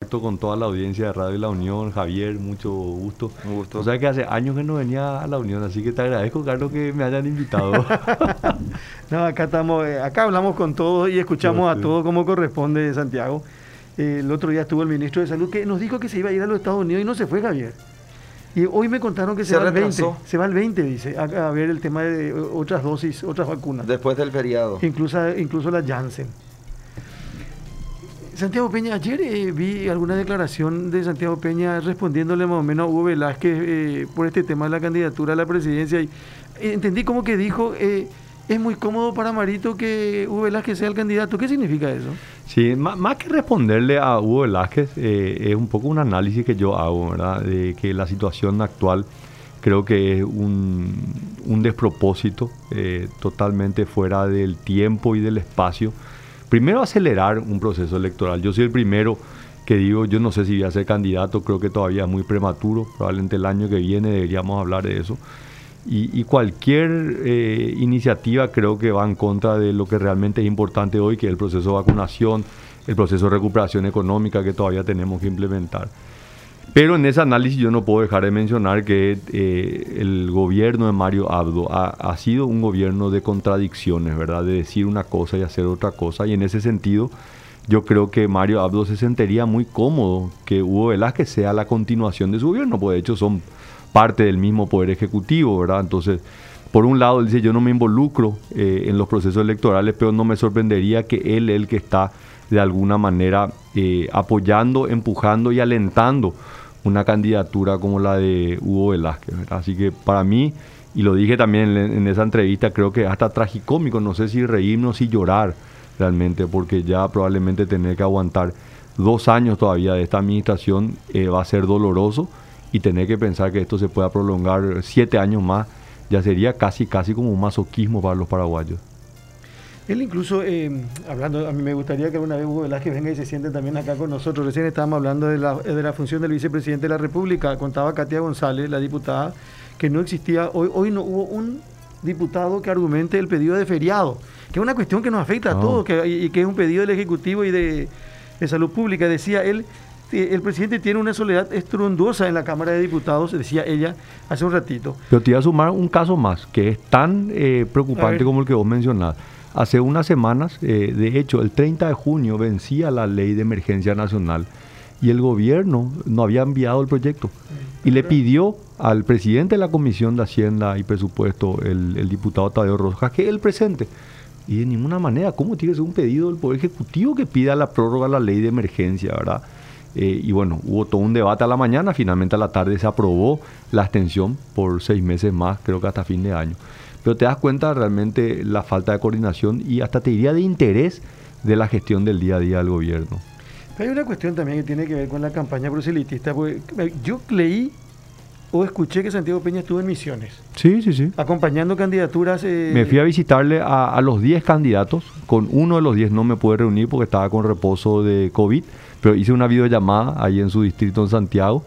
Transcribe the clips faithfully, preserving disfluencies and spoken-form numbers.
Alberto, con toda la audiencia de Radio La Unión, Javier, mucho gusto. Un gusto. O sea que hace años que no venía a La Unión, así que te agradezco, Carlos, que me hayan invitado. No, acá estamos, eh, acá hablamos con todos y escuchamos No, a sí. todos como corresponde, Santiago. Eh, el otro día estuvo el ministro de Salud que nos dijo que se iba a ir a los Estados Unidos y no se fue, Javier. Y hoy me contaron que se, Se va al veinte, retrasó. se va al veinte, dice, a, a ver el tema de otras dosis, otras vacunas. Después del feriado. Incluso, incluso la Janssen. Santiago Peña, ayer eh, vi alguna declaración de Santiago Peña respondiéndole más o menos a Hugo Velázquez eh, por este tema de la candidatura a la presidencia. Y eh, entendí como que dijo, eh, es muy cómodo para Marito que Hugo Velázquez sea el candidato. ¿Qué significa eso? Sí, má- más que responderle a Hugo Velázquez, eh, es un poco un análisis que yo hago, ¿verdad? De que la situación actual creo que es un, un despropósito eh, totalmente fuera del tiempo y del espacio. Primero, acelerar un proceso electoral. Yo soy el primero que digo, yo no sé si voy a ser candidato, creo que todavía es muy prematuro, probablemente el año que viene deberíamos hablar de eso. Y, y cualquier eh, iniciativa creo que va en contra de lo que realmente es importante hoy, que es el proceso de vacunación, el proceso de recuperación económica que todavía tenemos que implementar. Pero en ese análisis yo no puedo dejar de mencionar que eh, el gobierno de Mario Abdo ha, ha sido un gobierno de contradicciones, ¿verdad? De decir una cosa y hacer otra cosa. Y en ese sentido, yo creo que Mario Abdo se sentiría muy cómodo que Hugo Velázquez sea la continuación de su gobierno, porque de hecho son parte del mismo poder ejecutivo, ¿verdad? Entonces, por un lado, él dice, yo no me involucro eh, en los procesos electorales, pero no me sorprendería que él es el que está de alguna manera eh, apoyando, empujando y alentando una candidatura como la de Hugo Velázquez, ¿verdad? Así que para mí, y lo dije también en, en esa entrevista, creo que hasta tragicómico, no sé si reírnos, si llorar realmente, porque ya probablemente tener que aguantar dos años todavía de esta administración eh, va a ser doloroso, y tener que pensar que esto se pueda prolongar siete años más ya sería casi, casi como un masoquismo para los paraguayos. Él incluso, eh, hablando, a mí me gustaría que alguna vez Hugo Velázquez venga y se siente también acá con nosotros. Recién estábamos hablando de la, de la función del vicepresidente de la República. Contaba Katia González, la diputada, que no existía, hoy, hoy no hubo un diputado que argumente el pedido de feriado, que es una cuestión que nos afecta a No. todos, que, y, y que es un pedido del Ejecutivo y de, de Salud Pública. Decía él, eh, el presidente tiene una soledad estruendosa en la Cámara de Diputados, decía ella hace un ratito. Pero te iba a sumar un caso más, que es tan eh, A preocupante ver. como el que vos mencionás. Hace unas semanas, eh, de hecho, el treinta de junio vencía la ley de emergencia nacional y el gobierno no había enviado el proyecto. Y le pidió al presidente de la Comisión de Hacienda y Presupuesto, el, el diputado Tadeo Rojas, que él presente. Y de ninguna manera, ¿cómo tiene que ser un pedido del Poder Ejecutivo que pida la prórroga a la ley de emergencia, verdad? Eh, y bueno, hubo todo un debate a la mañana, finalmente a la tarde se aprobó la extensión por seis meses más, creo que hasta fin de año. Pero te das cuenta realmente la falta de coordinación y hasta te diría de interés de la gestión del día a día del gobierno. Hay una cuestión también que tiene que ver con la campaña proselitista, porque yo leí o escuché que Santiago Peña estuvo en Misiones, Sí, sí, sí. acompañando candidaturas. Eh, Me fui a visitarle a, a los diez candidatos. Con uno de los diez no me pude reunir porque estaba con reposo de COVID, pero hice una videollamada ahí en su distrito en Santiago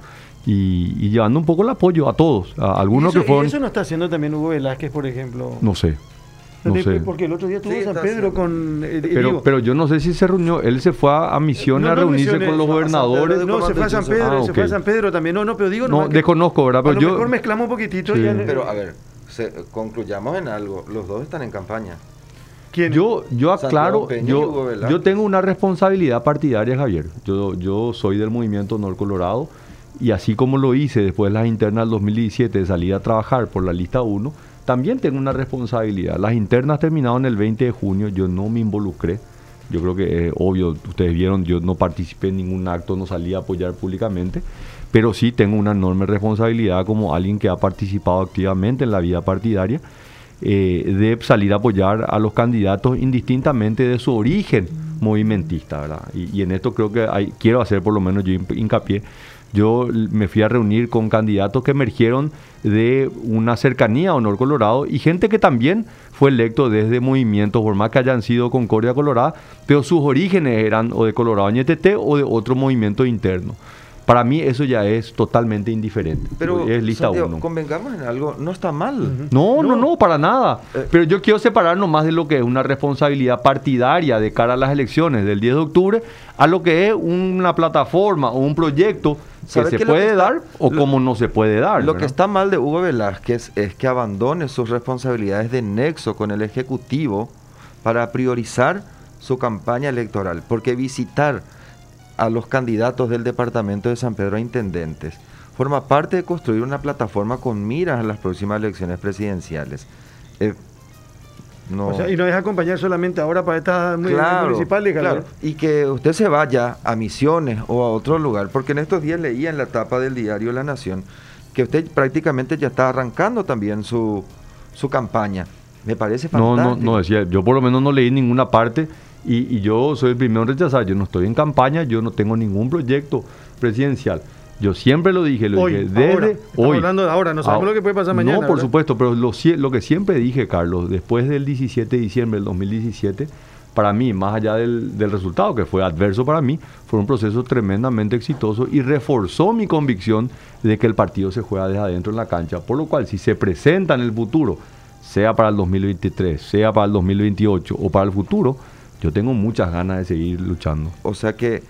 y, y llevando un poco el apoyo a todos. A algunos eso, que fueron... eso no está haciendo también Hugo Velázquez, por ejemplo. No sé, no sé. Porque el otro día estuvo Sí, en San está Pedro haciendo. con... eh, Pero, digo, pero yo no sé si se reunió. Él se fue a, a Misiones No, a no, reunirse Misiones, con los fue a San Pedro gobernadores. de- no, se fue a San Pedro, Ah, se fue a ok. San Pedro también. No, no, pero digo... No, nomás que desconozco, ¿verdad? a Pero lo yo... mejor mezclamos un poquitito. Sí. y ya- Pero a ver, se- concluyamos en algo. Los dos están en campaña. ¿quién? Yo, yo aclaro, Santiago Peña y Hugo yo, Velázquez. yo tengo una responsabilidad partidaria, Javier. Yo, yo soy del movimiento Nor Colorado y así como lo hice después de las internas del dos mil diecisiete de salir a trabajar por la lista uno, también tengo una responsabilidad. Las internas terminaron el veinte de junio, yo no me involucré. Yo creo que es obvio, ustedes vieron, yo no participé en ningún acto, no salí a apoyar públicamente, pero sí tengo una enorme responsabilidad como alguien que ha participado activamente en la vida partidaria, eh, de salir a apoyar a los candidatos indistintamente de su origen movimentista, ¿verdad? Y, y en esto creo que hay, quiero hacer por lo menos yo hincapié. Yo me fui a reunir con candidatos que emergieron de una cercanía a Honor Colorado y gente que también fue electo desde movimientos, por más que hayan sido Concordia Colorada, pero sus orígenes eran o de Colorado Ñeteté o de otro movimiento interno. para mí eso ya es totalmente indiferente. Pero, es lista Santiago, uno. convengamos en algo, no está mal. Ujú. No, no, No. no, para nada. Eh. Pero yo quiero separarnos más de lo que es una responsabilidad partidaria de cara a las elecciones del diez de octubre a lo que es una plataforma o un proyecto que ¿Sabe se qué es lo puede que está- dar o lo- como no se puede dar. Lo que ¿verdad? está mal de Hugo Velázquez es que abandone sus responsabilidades de nexo con el Ejecutivo para priorizar su campaña electoral, porque visitar a los candidatos del departamento de San Pedro a intendentes forma parte de construir una plataforma con miras a las próximas elecciones presidenciales. Eh, no. O sea, y no es acompañar solamente ahora para estas mu- Claro, municipales, claro. Javier. Y que usted se vaya a Misiones o a otro lugar, porque en estos días leía en la tapa del diario La Nación que usted prácticamente ya está arrancando también su, su campaña. Me parece No, fantástico. no, no decía, yo por lo menos no leí ninguna parte y, y yo soy el primero en rechazar. Yo no estoy en campaña, yo no tengo ningún proyecto presidencial. Yo siempre lo dije, lo Hoy, dije desde ahora. Estamos hoy. hablando de ahora, no sabemos Ah, lo que puede pasar mañana, No, por ¿verdad? supuesto, pero lo, sie- lo que siempre dije, Carlos, después del diecisiete de diciembre del dos mil diecisiete, para mí, más allá del, del resultado, que fue adverso para mí, fue un proceso tremendamente exitoso y reforzó mi convicción de que el partido se juega desde adentro en la cancha. Por lo cual, si se presenta en el futuro, sea para el dos mil veintitrés, sea para el dos mil veintiocho o para el futuro, yo tengo muchas ganas de seguir luchando. O sea que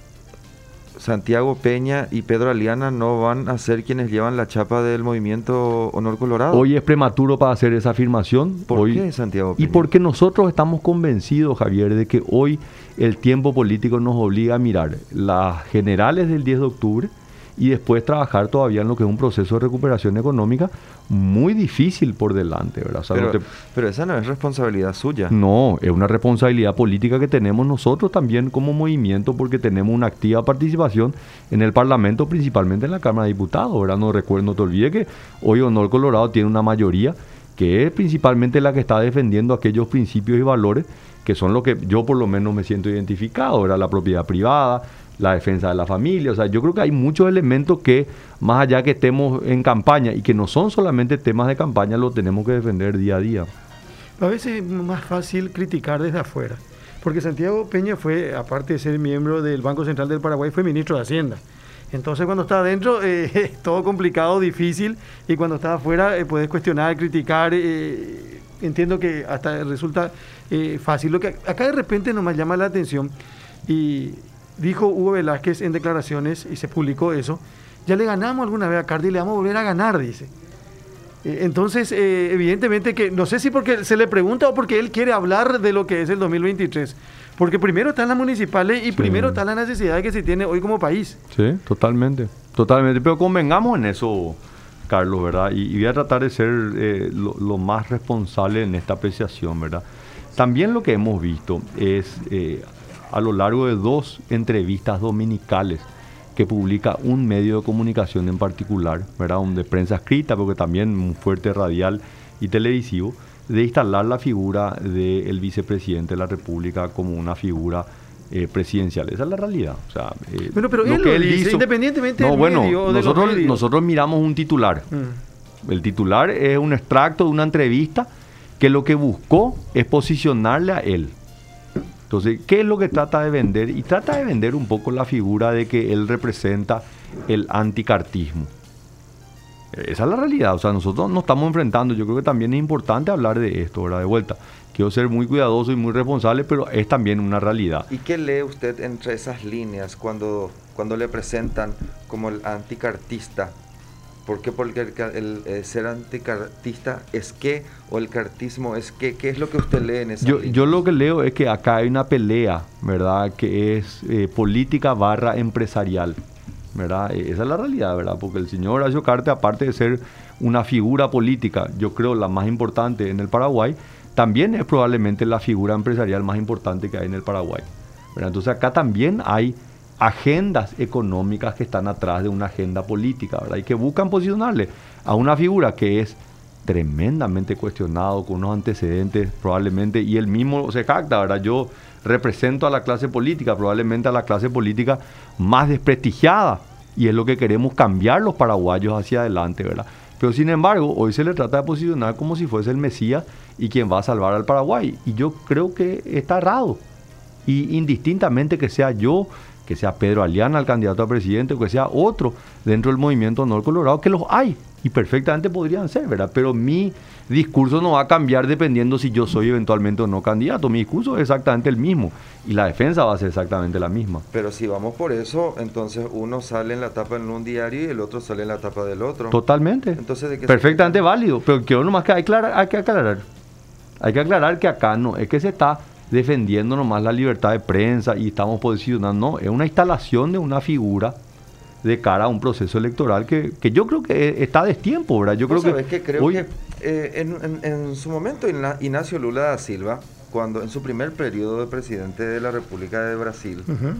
Santiago Peña y Pedro Aliana no van a ser quienes llevan la chapa del movimiento Honor Colorado. Hoy es prematuro para hacer esa afirmación. ¿Por Hoy, qué, Santiago Y Peña? porque nosotros estamos convencidos, Javier, de que hoy el tiempo político nos obliga a mirar las generales del diez de octubre y después trabajar todavía en lo que es un proceso de recuperación económica muy difícil por delante, ¿verdad? O sea, pero, no te- pero esa no es responsabilidad suya. No, es una responsabilidad política que tenemos nosotros también como movimiento porque tenemos una activa participación en el Parlamento, principalmente en la Cámara de Diputados, ¿verdad? No recuerdo, no te olvides que hoy Honor Colorado tiene una mayoría que es principalmente la que está defendiendo aquellos principios y valores que son los que yo por lo menos me siento identificado, ¿verdad? La propiedad privada, la defensa de la familia, o sea, yo creo que hay muchos elementos que más allá que estemos en campaña y que no son solamente temas de campaña, lo tenemos que defender día a día. A veces es más fácil criticar desde afuera, porque Santiago Peña fue, aparte de ser miembro del Banco Central del Paraguay, fue ministro de Hacienda. Entonces cuando está adentro eh, es todo complicado, difícil, y cuando está afuera eh, puedes cuestionar, criticar, eh, entiendo que hasta resulta eh, fácil. Lo que acá de repente nos llama la atención, y dijo Hugo Velázquez en declaraciones, y se publicó eso, ya le ganamos alguna vez a Cardi y le vamos a volver a ganar, dice. Eh, Entonces, eh, evidentemente que, no sé si porque se le pregunta o porque él quiere hablar de lo que es el dos mil veintitrés, porque primero están las municipales y Sí. primero están las necesidades que se tiene hoy como país. Sí, totalmente, totalmente. Pero convengamos en eso, Carlos, ¿verdad? Y, y voy a tratar de ser eh, lo, lo más responsable en esta apreciación, ¿verdad? También lo que hemos visto es eh, a lo largo de dos entrevistas dominicales que publica un medio de comunicación en particular, ¿verdad? Un de prensa escrita, porque también un fuerte radial y televisivo, de instalar la figura del vicepresidente de la República como una figura eh, presidencial. Esa es la realidad. O sea, eh, Bueno, pero él lo dice, independientemente no, del bueno, medio o de los nosotros, medios. nosotros miramos un titular. Mm. El titular es un extracto de una entrevista que lo que buscó es posicionarle a él. Entonces, ¿qué es lo que trata de vender? Y trata de vender un poco la figura de que él representa el anticartismo. Esa es la realidad, o sea, nosotros nos estamos enfrentando, yo creo que también es importante hablar de esto, ¿verdad? De vuelta, quiero ser muy cuidadoso y muy responsable, pero es también una realidad. ¿Y qué lee usted entre esas líneas cuando, cuando le presentan como el anticartista? ¿Por qué? Porque el, ca- el, eh, ser anticartista es qué, o el cartismo es qué. ¿Qué es lo que usted lee en esas Yo, líneas? yo lo que leo es que acá hay una pelea, ¿verdad? Que es eh, política barra empresarial, ¿verdad? Eh, Esa es la realidad, ¿verdad? Porque el señor Horacio Cartes, aparte de ser una figura política, yo creo la más importante en el Paraguay, también es probablemente la figura empresarial más importante que hay en el Paraguay, ¿verdad? Entonces acá también hay agendas económicas que están atrás de una agenda política, ¿verdad? Y que buscan posicionarle a una figura que es tremendamente cuestionado, con unos antecedentes probablemente, y él mismo se jacta, ¿verdad? Yo represento a la clase política, probablemente a la clase política más desprestigiada, y es lo que queremos cambiar los paraguayos hacia adelante, ¿verdad? Pero sin embargo, hoy se le trata de posicionar como si fuese el Mesías y quien va a salvar al Paraguay, y yo creo que está errado, y indistintamente que sea yo, que sea Pedro Aliana el candidato a presidente o que sea otro dentro del movimiento Honor Colorado, que los hay y perfectamente podrían ser, ¿verdad? Pero mi discurso no va a cambiar dependiendo si yo soy eventualmente o no candidato. Mi discurso es exactamente el mismo y la defensa va a ser exactamente la misma. Pero si vamos por eso, entonces uno sale en la tapa en un diario y el otro sale en la tapa del otro. Totalmente. Entonces, ¿de qué perfectamente se... válido, pero quiero nomás que hay, clara, hay que aclarar. Hay que aclarar que acá no es que se está defendiendo nomás la libertad de prensa y estamos posicionando, no, es una instalación de una figura de cara a un proceso electoral que, que yo creo que está a destiempo, ¿verdad? Yo creo sabes que, que creo hoy... que eh, en, en, en su momento Ignacio Lula da Silva, cuando en su primer periodo de presidente de la República de Brasil, uh-huh.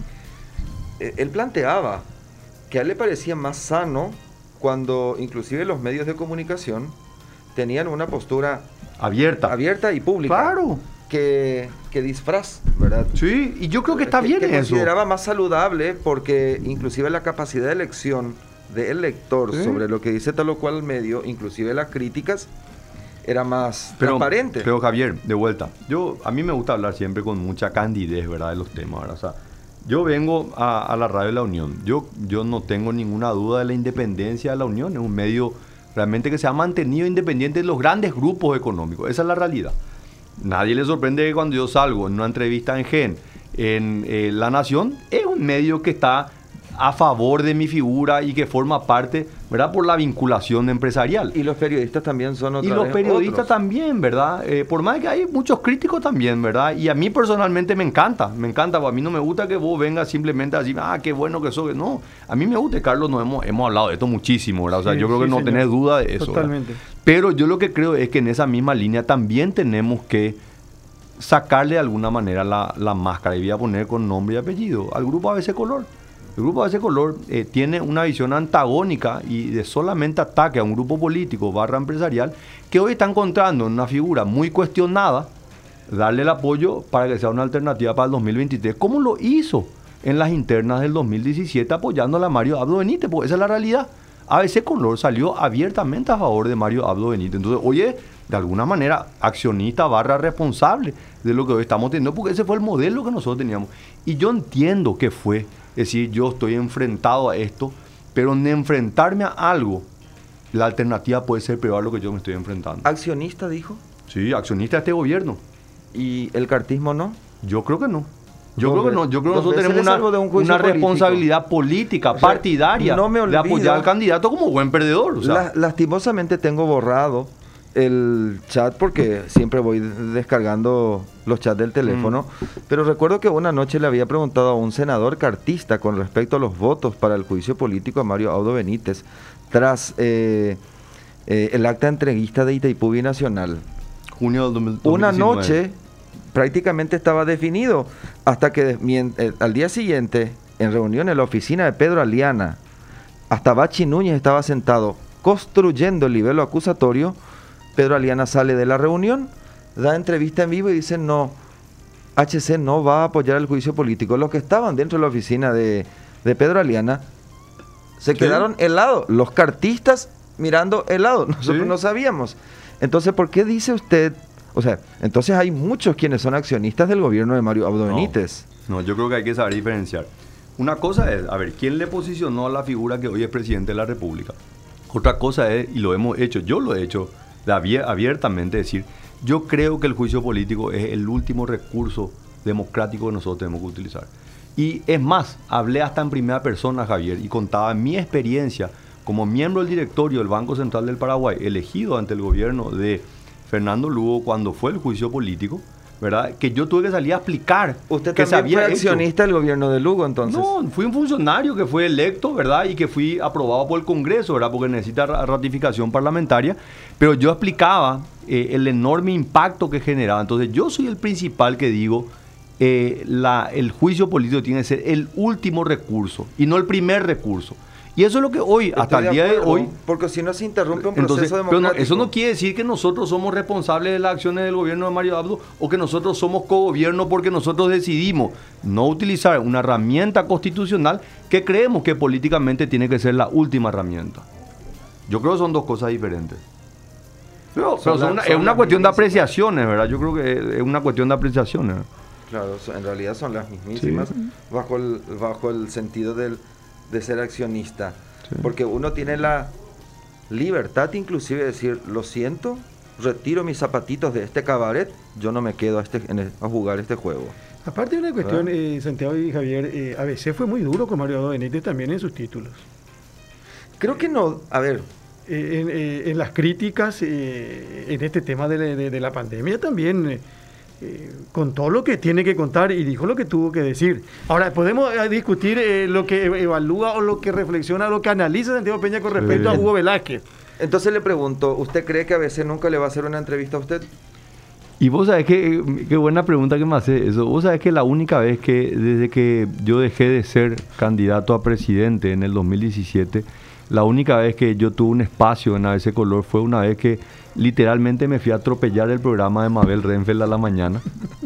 eh, él planteaba que a él le parecía más sano cuando inclusive los medios de comunicación tenían una postura abierta, abierta y pública. Claro. Que, que disfraz, ¿verdad? Sí, y yo creo que está que, bien que eso. Consideraba más saludable porque inclusive la capacidad de elección del lector ¿Sí? sobre lo que dice tal o cual medio, inclusive las críticas, era más pero, transparente. Pero Javier, de vuelta, yo a mí me gusta hablar siempre con mucha candidez, ¿verdad? De los temas, ¿verdad? O sea, yo vengo a, a la radio de La Unión. Yo, yo no tengo ninguna duda de la independencia de La Unión. Es un medio realmente que se ha mantenido independiente de los grandes grupos económicos. Esa es la realidad. Nadie le sorprende que cuando yo salgo en una entrevista en Gen, en eh, La Nación, es un medio que está a favor de mi figura y que forma parte, ¿verdad?, por la vinculación empresarial. Y los periodistas también son otra Y los vez periodistas otros. también, ¿verdad? Eh, por más que hay muchos críticos también, ¿verdad? Y a mí personalmente me encanta, me encanta, a mí no me gusta que vos vengas simplemente a decir, ah, qué bueno que sos. No, a mí me gusta, Carlos, nos hemos, hemos hablado de esto muchísimo, ¿verdad? O sea, sí, yo creo sí, que no señor. tenés duda de eso. Totalmente. ¿verdad? Pero yo lo que creo es que en esa misma línea también tenemos que sacarle de alguna manera la, la máscara, y voy a poner con nombre y apellido, al grupo A B C Color. El grupo A B C Color eh, tiene una visión antagónica y de solamente ataque a un grupo político barra empresarial que hoy está encontrando en una figura muy cuestionada darle el apoyo para que sea una alternativa para el dos mil veintitrés, como lo hizo en las internas del dos mil diecisiete apoyando a Mario Abdo Benítez, porque esa es la realidad. A B C Color salió abiertamente a favor de Mario Abdo Benítez. Entonces, oye, de alguna manera, accionista barra responsable de lo que hoy estamos teniendo, porque ese fue el modelo que nosotros teníamos. Y yo entiendo que fue, es decir, yo estoy enfrentado a esto, pero en enfrentarme a algo, la alternativa puede ser peor a lo que yo me estoy enfrentando. ¿Accionista, dijo? Sí, accionista de este gobierno. ¿Y el cartismo no? Yo creo que no. Yo creo que no, yo creo que nosotros tenemos una, un una responsabilidad política, o sea, partidaria, no me olvido, de apoyar al candidato como buen perdedor. O sea. La, lastimosamente tengo borrado el chat porque siempre voy descargando los chats del teléfono, mm. pero recuerdo que una noche le había preguntado a un senador cartista con respecto a los votos para el juicio político a Mario Abdo Benítez tras eh, eh, el acta entreguista de Itaipú Binacional. Junio del dos mil diecinueve. Una noche prácticamente estaba definido hasta que eh, al día siguiente, en reunión en la oficina de Pedro Aliana, hasta Bachi Núñez estaba sentado construyendo el libelo acusatorio. Pedro Aliana sale de la reunión, da entrevista en vivo y dice, no, H C no va a apoyar el juicio político. Los que estaban dentro de la oficina de, de Pedro Aliana se ¿Sí? quedaron helados, los cartistas mirando helados, nosotros ¿Sí? no sabíamos. Entonces, ¿por qué dice usted? O sea, entonces hay muchos quienes son accionistas del gobierno de Mario Abdo Benítez. No, no, yo creo que hay que saber diferenciar. Una cosa es, a ver, ¿quién le posicionó a la figura que hoy es presidente de la República? Otra cosa es, y lo hemos hecho, yo lo he hecho de abier, abiertamente, decir, yo creo que el juicio político es el último recurso democrático que nosotros tenemos que utilizar. Y es más, hablé hasta en primera persona, Javier, y contaba mi experiencia como miembro del directorio del Banco Central del Paraguay, elegido ante el gobierno de Fernando Lugo cuando fue el juicio político, ¿verdad? Que yo tuve que salir a explicar. ¿Usted que también fue accionista del gobierno de Lugo, entonces? No, fui un funcionario que fue electo, ¿verdad? Y que fui aprobado por el Congreso, ¿verdad? Porque necesita ratificación parlamentaria. Pero yo explicaba eh, el enorme impacto que generaba. Entonces, yo soy el principal que digo, eh, la, el juicio político tiene que ser el último recurso y no el primer recurso. Y eso es lo que hoy, Estoy hasta el de día acuerdo, de hoy... Porque si no se interrumpe un entonces, proceso pero democrático. No, eso no quiere decir que nosotros somos responsables de las acciones del gobierno de Mario Abdo o que nosotros somos cogobierno porque nosotros decidimos no utilizar una herramienta constitucional que creemos que políticamente tiene que ser la última herramienta. Yo creo que son dos cosas diferentes. Pero, pero son una, es una cuestión de apreciaciones, ¿verdad? Yo creo que es una cuestión de apreciaciones. Claro, so- en realidad son las mismísimas Sí. bajo el, bajo el sentido del, de ser accionista. Sí. Porque uno tiene la libertad inclusive de decir, lo siento, retiro mis zapatitos de este cabaret, yo no me quedo a, este, en el- a jugar este juego. Aparte de una cuestión, eh, Santiago y Javier, eh, A B C fue muy duro con Mario Benítez también en sus títulos. Creo que no, a ver, Eh, en, eh, en las críticas, eh, en este tema de, la- de- de la pandemia también, eh, eh, contó lo que tiene que contar y dijo lo que tuvo que decir. Ahora, podemos eh, discutir eh, lo que evalúa o lo que reflexiona, lo que analiza Santiago Peña con respecto a Sí. Hugo Velázquez. entonces le pregunto, ¿usted cree que a veces nunca le va a hacer una entrevista a usted? Y vos sabés que, qué buena pregunta que me hace eso. Vos sabés que la única vez que, desde que yo dejé de ser candidato a presidente en el dos mil diecisiete, la única vez que yo tuve un espacio en A B C Color fue una vez que literalmente me fui a atropellar el programa de Mabel Renfeld a la mañana.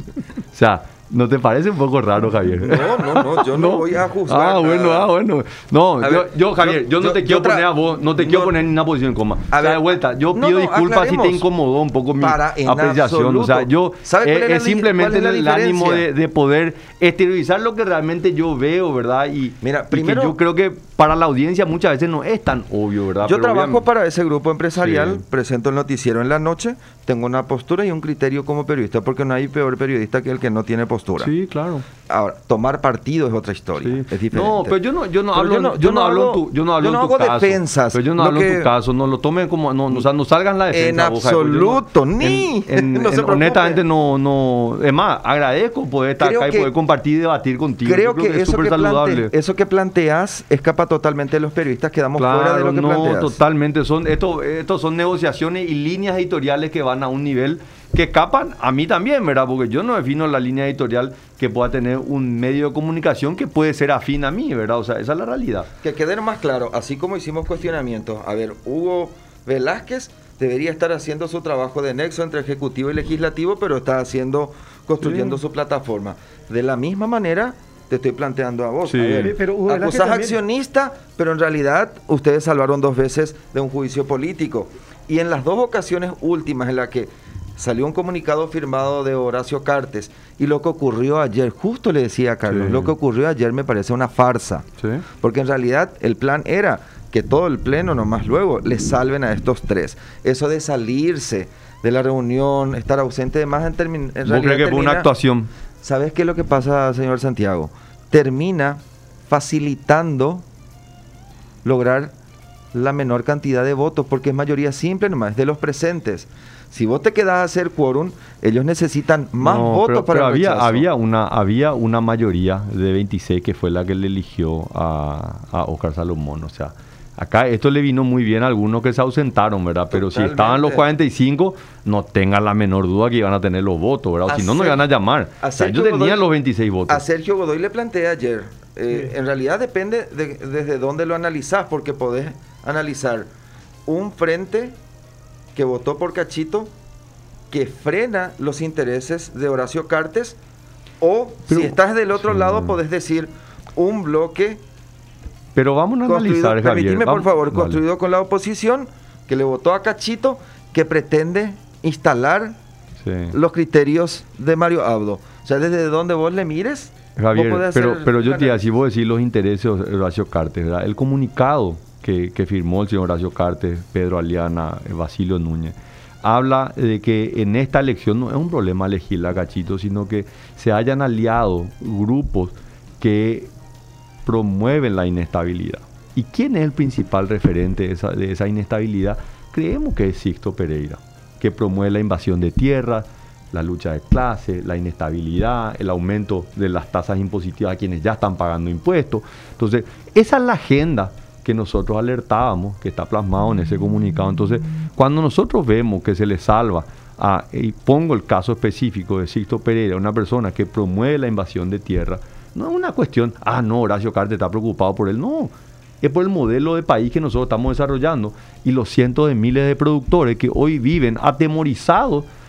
O sea, ¿no te parece un poco raro, Javier? No, no, no, yo no, voy a juzgar. Ah, bueno, nada. ah, bueno. No, A yo, ver, yo, Javier, yo, yo- no te yo quiero tra- poner a vos, no te quiero no- poner en una posición en coma. A O sea, ver, de vuelta, yo no, pido no, disculpas si te aclaremos. incomodó un poco mi Para, en apreciación. O sea, yo absoluto. ¿Sabe cuál eh, es la es di- simplemente cuál es la el ánimo de, diferencia? de poder exteriorizar lo que realmente yo veo, ¿verdad? Y, Mira, y que primero- yo creo que para la audiencia muchas veces no es tan obvio, ¿verdad? Yo Pero trabajo obviamente- para ese grupo empresarial, Sí. presento el noticiero en la noche, tengo una postura y un criterio como periodista, porque no hay peor periodista que el que no tiene postura. Sí, claro. Ahora, tomar partido es otra historia, Sí. es diferente. No, pero yo no, yo no Pero hablo, yo no- yo yo no no hablo en hago- tu, yo no hablo yo no en tu hago caso. defensas. Pero yo no Lo hablo en que- tu caso, no lo tomen como, no, o sea, no salgan la defensa. En vos, Jaime, porque yo no- absoluto, ni. en- en- No se en- preocupe. honestamente no, no, es más, agradezco poder estar Creo acá y que- poder compartir y debatir contigo. Creo, Yo que, es eso, súper que saludable. plante- eso que planteas escapa totalmente de los periodistas, quedamos fuera de Claro, lo que no, planteas. totalmente. Son, esto, esto son negociaciones y líneas editoriales que van a un nivel que escapan a mí también, ¿verdad? Porque yo no defino la línea editorial que pueda tener un medio de comunicación que puede ser afín a mí, ¿verdad? O sea, esa es la realidad. Que quede más claro, así como hicimos cuestionamientos, a ver, Hugo Velázquez debería estar haciendo su trabajo de nexo entre ejecutivo y legislativo, pero está haciendo, construyendo Sí. su plataforma. De la misma manera, te estoy planteando a vos. Sí. A ver, Pero Hugo Velázquez acusás también- accionista, pero en realidad ustedes salvaron dos veces de un juicio político. Y en las dos ocasiones últimas en las que salió un comunicado firmado de Horacio Cartes y lo que ocurrió ayer, justo le decía a Carlos, Sí. lo que ocurrió ayer me parece una farsa. Sí. Porque en realidad el plan era que todo el pleno, nomás luego, le salven a estos tres. Eso de salirse de la reunión, estar ausente de más, en, termi- en ¿Vos realidad crees que fue una termina- actuación? ¿Sabes qué es lo que pasa, señor Santiago? Termina facilitando lograr la menor cantidad de votos, porque es mayoría simple nomás, es de los presentes. Si vos te quedás a hacer quórum, ellos necesitan más No, votos pero, para pero el había, rechazo. había, una, había una mayoría de veintiséis que fue la que le eligió a, a Oscar Salomón. O sea, acá esto le vino muy bien a algunos que se ausentaron, ¿verdad? Pero si estaban los Totalmente. cuarenta y cinco, no tengan la menor duda que iban a tener los votos, ¿verdad? O si no, no A iban a llamar. a O sea, Sergio ellos tenían Godoy- los veintiséis votos. A Sergio Godoy le planteé ayer, eh, Sí. en realidad depende de, desde dónde lo analizás, porque podés analizar un frente que votó por Cachito, que frena los intereses de Horacio Cartes, o Pero- si estás del otro sí. lado, podés decir un bloque Pero vamos a construido, analizar, Javier. permitime por Vamos- favor, Dale. construido con la oposición, que le votó a Cachito, que pretende instalar Sí. los criterios de Mario Abdo. O sea, desde donde vos le mires, vos Javier, podés pero, hacer pero yo te digo, análisis. si vos decís los intereses de Horacio Cartes, ¿verdad? El comunicado que, que firmó el señor Horacio Cartes, Pedro Aliana, eh, Basilio Núñez, habla de que en esta elección no es un problema elegir a Cachito, sino que se hayan aliado grupos que promueven la inestabilidad. ¿Y quién es el principal referente de esa, de esa inestabilidad? Creemos que es Sixto Pereira, que promueve la invasión de tierras, la lucha de clase, la inestabilidad, el aumento de las tasas impositivas a quienes ya están pagando impuestos. Entonces, esa es la agenda que nosotros alertábamos, que está plasmado en ese comunicado. Entonces, cuando nosotros vemos que se le salva a, y pongo el caso específico de Sixto Pereira, una persona que promueve la invasión de tierra, no es una cuestión, ah, no, Horacio Cartes está preocupado por él, no. Es por el modelo de país que nosotros estamos desarrollando y los cientos de miles de productores que hoy viven atemorizados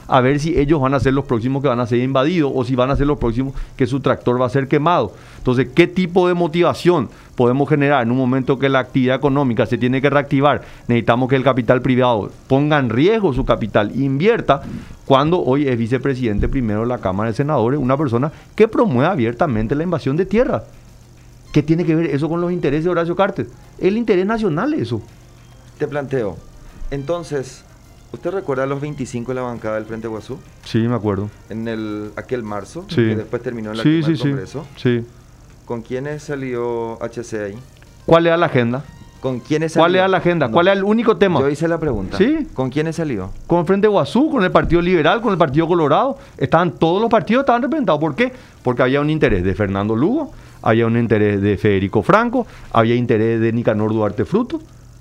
a ver si ellos van a ser los próximos que van a ser invadidos o si van a ser los próximos que su tractor va a ser quemado. Entonces, ¿qué tipo de motivación podemos generar en un momento que la actividad económica se tiene que reactivar? Necesitamos que el capital privado ponga en riesgo su capital, invierta, cuando hoy es vicepresidente primero de la Cámara de Senadores, una persona que promueve abiertamente la invasión de tierra. ¿Qué tiene que ver eso con los intereses de Horacio Cartes? El interés nacional eso. Te planteo, entonces, ¿usted recuerda los veinticinco de la bancada del Frente Guazú? Sí, me acuerdo. En el, aquel marzo, Sí. que después terminó en la Sí, quema sí, del sí. Congreso. Sí. ¿Con quiénes salió H C ahí? ¿Cuál era la agenda? ¿Con quiénes salió? ¿Cuál era la agenda? No. ¿Cuál era el único tema? Yo hice la pregunta. Sí. ¿Con quiénes salió? Con el Frente Guazú, con el Partido Liberal, con el Partido Colorado. Estaban todos los partidos estaban representados. ¿Por qué? Porque había un interés de Fernando Lugo, había un interés de Federico Franco, había interés de Nicanor Duarte Fruto.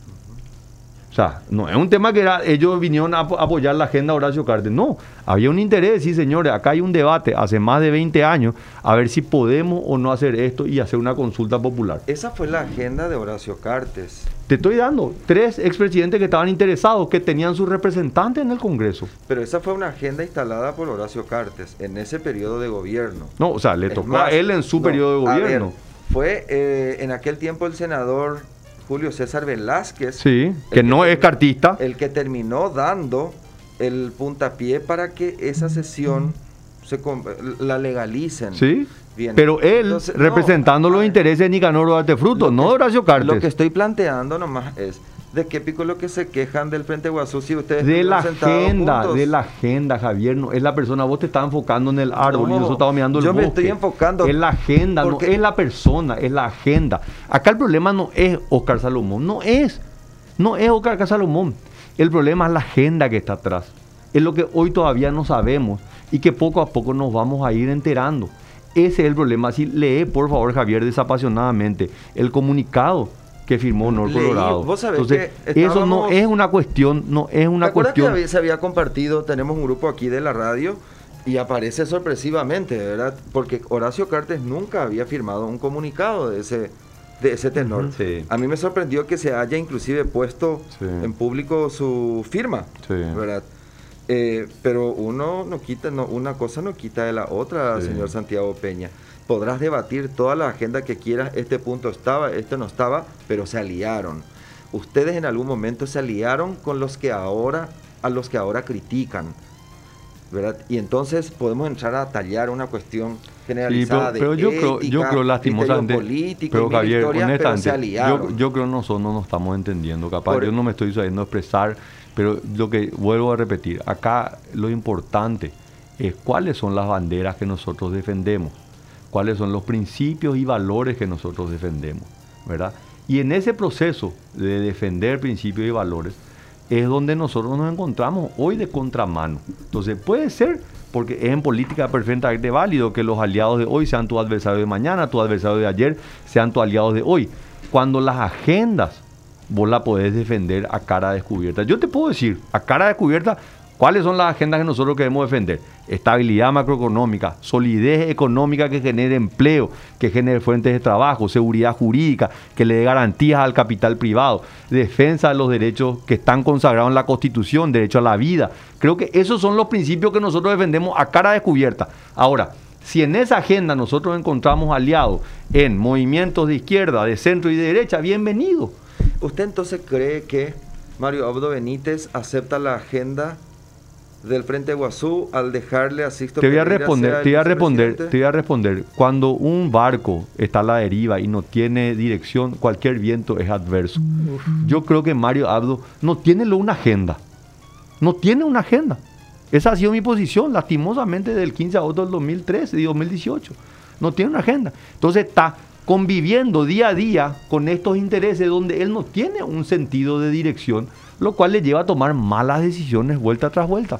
O sea, no es un tema que era, ellos vinieron a apo- apoyar la agenda de Horacio Cartes. No, había un interés, sí señores, acá hay un debate hace más de veinte años a ver si podemos o no hacer esto y hacer una consulta popular. Esa fue la agenda de Horacio Cartes. Te estoy dando tres expresidentes que estaban interesados, que tenían sus representantes en el Congreso. Pero esa fue una agenda instalada por Horacio Cartes en ese periodo de gobierno. No, o sea, le Es tocó más, a él en su no, periodo de a gobierno. ver, fue eh, en aquel tiempo el senador Julio César Velázquez, Sí, el que no ter- es cartista. el que terminó dando el puntapié para que esa sesión se com- la legalicen. Sí, Bien. pero él Entonces, no, representando a los ver, intereses de Nicanor Duarte Fruto, lo no que- de Horacio Cartes. Lo que estoy planteando nomás es de qué pico lo que se quejan del Frente Guazú si ustedes De la estuvieron sentados agenda, juntos. de la agenda, Javier, no es la persona, vos te estás enfocando en el árbol No, y nosotros estamos mirando el yo me bosque. estoy enfocando Es la agenda, no porque- es la persona, es la agenda. Acá el problema no es Óscar Salomón, no es, no es Óscar Salomón. El problema es la agenda que está atrás. Es lo que hoy todavía no sabemos y que poco a poco nos vamos a ir enterando. Ese es el problema. Si lee, por favor, Javier, desapasionadamente el comunicado que firmó Nor Leí, Colorado. vos sabés Entonces, que eso no estábamos- es una cuestión, no es una ¿Te acuerdas cuestión. que había- se había compartido? Tenemos un grupo aquí de la radio y aparece sorpresivamente, ¿verdad? Porque Horacio Cartes nunca había firmado un comunicado de ese, de ese tenor. Sí. A mí me sorprendió que se haya inclusive puesto Sí. en público su firma, Sí. ¿verdad? Eh, pero uno no quita, no, una cosa no quita de la otra, Sí. señor Santiago Peña. Podrás debatir toda la agenda que quieras, este punto estaba, este no estaba, pero se aliaron. Ustedes en algún momento se aliaron con los que ahora, a los que ahora critican, ¿verdad? Y entonces podemos entrar a tallar una cuestión generalizada Sí, pero, pero de yo creo, yo ética, creo lastimosamente, criterio político, pero y mil Javier, historias, pero se honestamente, aliaron. yo, yo creo que nosotros no nos estamos entendiendo, capaz, Por- yo no me estoy sabiendo expresar, pero lo que vuelvo a repetir, acá lo importante es cuáles son las banderas que nosotros defendemos, cuáles son los principios y valores que nosotros defendemos, ¿verdad? Y en ese proceso de defender principios y valores es donde nosotros nos encontramos hoy de contramano. Entonces puede ser, porque es en política perfectamente válido que los aliados de hoy sean tus adversarios de mañana, tus adversarios de ayer sean tus aliados de hoy. Cuando las agendas vos las podés defender a cara descubierta. Yo te puedo decir, a cara descubierta, ¿cuáles son las agendas que nosotros queremos defender? Estabilidad macroeconómica, solidez económica que genere empleo, que genere fuentes de trabajo, seguridad jurídica, que le dé garantías al capital privado, defensa de los derechos que están consagrados en la Constitución, derecho a la vida. Creo que esos son los principios que nosotros defendemos a cara descubierta. Ahora, si en esa agenda nosotros encontramos aliados en movimientos de izquierda, de centro y de derecha, bienvenido. ¿Usted entonces cree que Mario Abdo Benítez acepta la agenda del Frente Guazú al dejarle a Sixto Te voy a Pereira responder, sea el te voy a responder, vicepresidente? te voy a responder. Cuando un barco está a la deriva y no tiene dirección, cualquier viento es adverso. Yo creo que Mario Abdo no tiene lo- una agenda. No tiene una agenda. Esa ha sido mi posición, lastimosamente, del quince de agosto del dos mil trece y dos mil dieciocho. No tiene una agenda. Entonces está conviviendo día a día con estos intereses donde él no tiene un sentido de dirección, lo cual le lleva a tomar malas decisiones vuelta tras vuelta.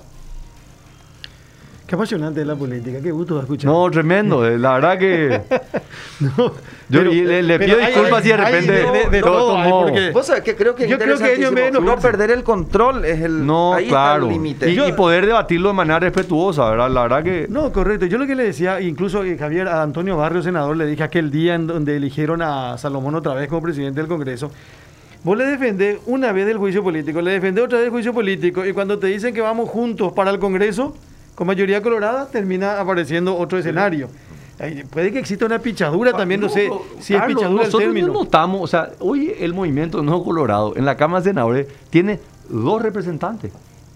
Qué apasionante es la política, qué gusto escuchar. No, tremendo, eh, la verdad que No, yo pero- y le, le pero pido hay- disculpas si de hay- hay repente de- de- de to- todo hay, tomó- porque- Vos sabés que creo que es Yo creo que ellos interesantísimo. me- no perder el control es el No, ahí claro. está el límite. Y, Yo- y poder debatirlo de manera respetuosa, ¿verdad? La verdad que No, correcto. Yo lo que le decía, incluso eh, Javier, a Antonio Barrio, senador, le dije aquel día en donde eligieron a Salomón otra vez como presidente del Congreso, Vos le defendés una vez del juicio político, le defendés otra vez del juicio político, y cuando te dicen que vamos juntos para el Congreso, con mayoría colorada, termina apareciendo otro escenario. Ay, puede que exista una pichadura también, no, no sé si Carlos, es pichadura el término. Nosotros notamos, o sea, hoy el movimiento Nuevo Colorado en la Cámara de Senadores tiene dos representantes.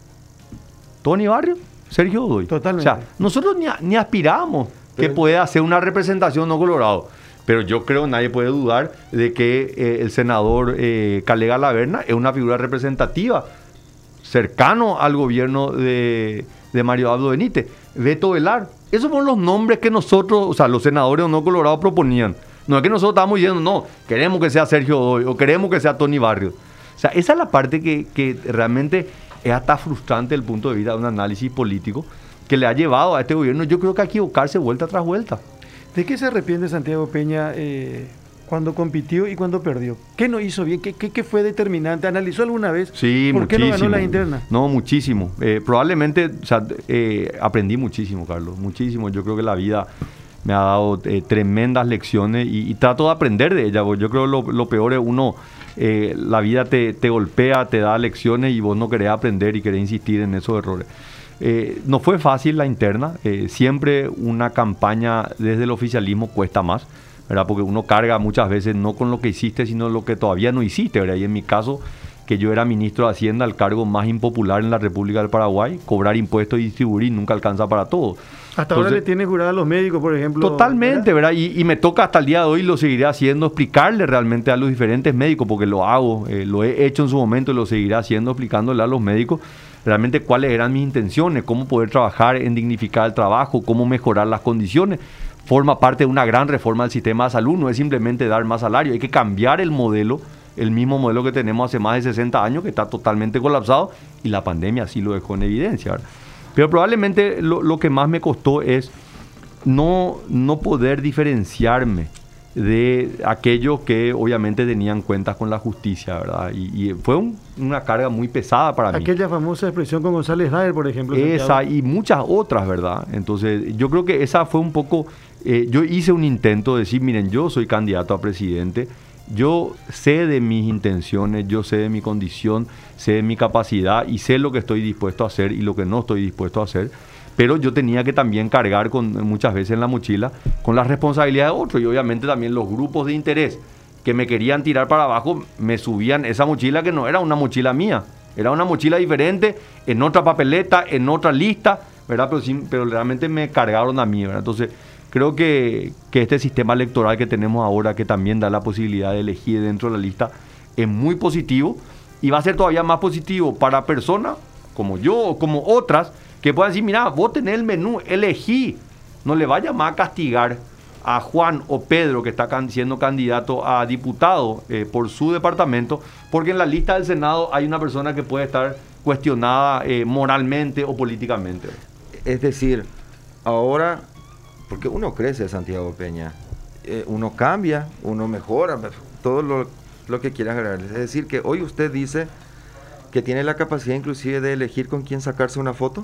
Tony Barrio, Sergio Godoy. Totalmente. O sea, nosotros ni, ni aspiramos pero, que pueda hacer una representación Nuevo Colorado. Pero yo creo que nadie puede dudar de que eh, el senador eh, Calega Laverna es una figura representativa, cercano al gobierno de, de Mario Abdo Benítez. Beto Velar. Esos fueron los nombres que nosotros, o sea, los senadores no colorados proponían. No es que nosotros estábamos diciendo, no, queremos que sea Sergio Godoy o queremos que sea Tony Barrios. O sea, esa es la parte que, que realmente es hasta frustrante desde el punto de vista de un análisis político que le ha llevado a este gobierno, yo creo que a equivocarse vuelta tras vuelta. ¿De qué se arrepiente Santiago Peña eh, cuando compitió y cuando perdió? ¿Qué no hizo bien? ¿Qué, qué, qué fue determinante? ¿Analizó alguna vez? Sí, ¿Por muchísimo. qué no ganó la interna? No, muchísimo. Eh, probablemente, o sea, eh, aprendí muchísimo, Carlos, muchísimo. Yo creo que la vida me ha dado eh, tremendas lecciones y, y trato de aprender de ella. Yo creo que lo, lo peor es uno, eh, la vida te, te golpea, te da lecciones y vos no querés aprender y querés insistir en esos errores. Eh, no fue fácil la interna, eh, siempre una campaña desde el oficialismo cuesta más, ¿verdad? Porque uno carga muchas veces no con lo que hiciste, sino lo que todavía no hiciste, ¿verdad? Y en mi caso, que yo era ministro de Hacienda, el cargo más impopular en la República del Paraguay, cobrar impuestos y distribuir nunca alcanza para todo. Hasta Entonces, ahora le tiene jurada a los médicos, por ejemplo. Totalmente, ¿verdad? ¿verdad? Y, y me toca hasta el día de hoy, lo seguiré haciendo, explicarle realmente a los diferentes médicos, porque lo hago, eh, lo he hecho en su momento y lo seguiré haciendo, explicándole a los médicos realmente cuáles eran mis intenciones, cómo poder trabajar en dignificar el trabajo, cómo mejorar las condiciones. Forma parte de una gran reforma del sistema de salud, no es simplemente dar más salario, hay que cambiar el modelo, el mismo modelo que tenemos hace más de sesenta años, que está totalmente colapsado, y la pandemia sí lo dejó en evidencia, ¿verdad? Pero probablemente lo, lo que más me costó es no, no poder diferenciarme de aquellos que obviamente tenían cuentas con la justicia, ¿verdad? Y, y fue un, una carga muy pesada para mí. Aquella famosa expresión con González Daer, por ejemplo. Esa Santiago. Y muchas otras, ¿verdad? Entonces yo creo que esa fue un poco, eh, yo hice un intento de decir, miren, yo soy candidato a presidente, yo sé de mis intenciones, yo sé de mi condición, sé de mi capacidad y sé lo que estoy dispuesto a hacer y lo que no estoy dispuesto a hacer. Pero yo tenía que también cargar con, muchas veces en la mochila con las responsabilidades de otros y obviamente también los grupos de interés que me querían tirar para abajo me subían esa mochila que no era una mochila mía, era una mochila diferente, en otra papeleta, en otra lista, ¿verdad? Pero, sí, pero realmente me cargaron a mí, ¿verdad? Entonces creo que, que este sistema electoral que tenemos ahora, que también da la posibilidad de elegir dentro de la lista, es muy positivo y va a ser todavía más positivo para personas como yo o como otras que puedan decir, mira, vos tenés el menú, elegí, no le vaya más a castigar a Juan o Pedro que está can- siendo candidato a diputado eh, por su departamento, porque en la lista del Senado hay una persona que puede estar cuestionada eh, moralmente o políticamente. Es decir, ahora, porque uno crece, Santiago Peña, eh, uno cambia, uno mejora, todo lo, lo que quiera agregar. Es decir, que hoy usted dice que tiene la capacidad inclusive de elegir con quién sacarse una foto.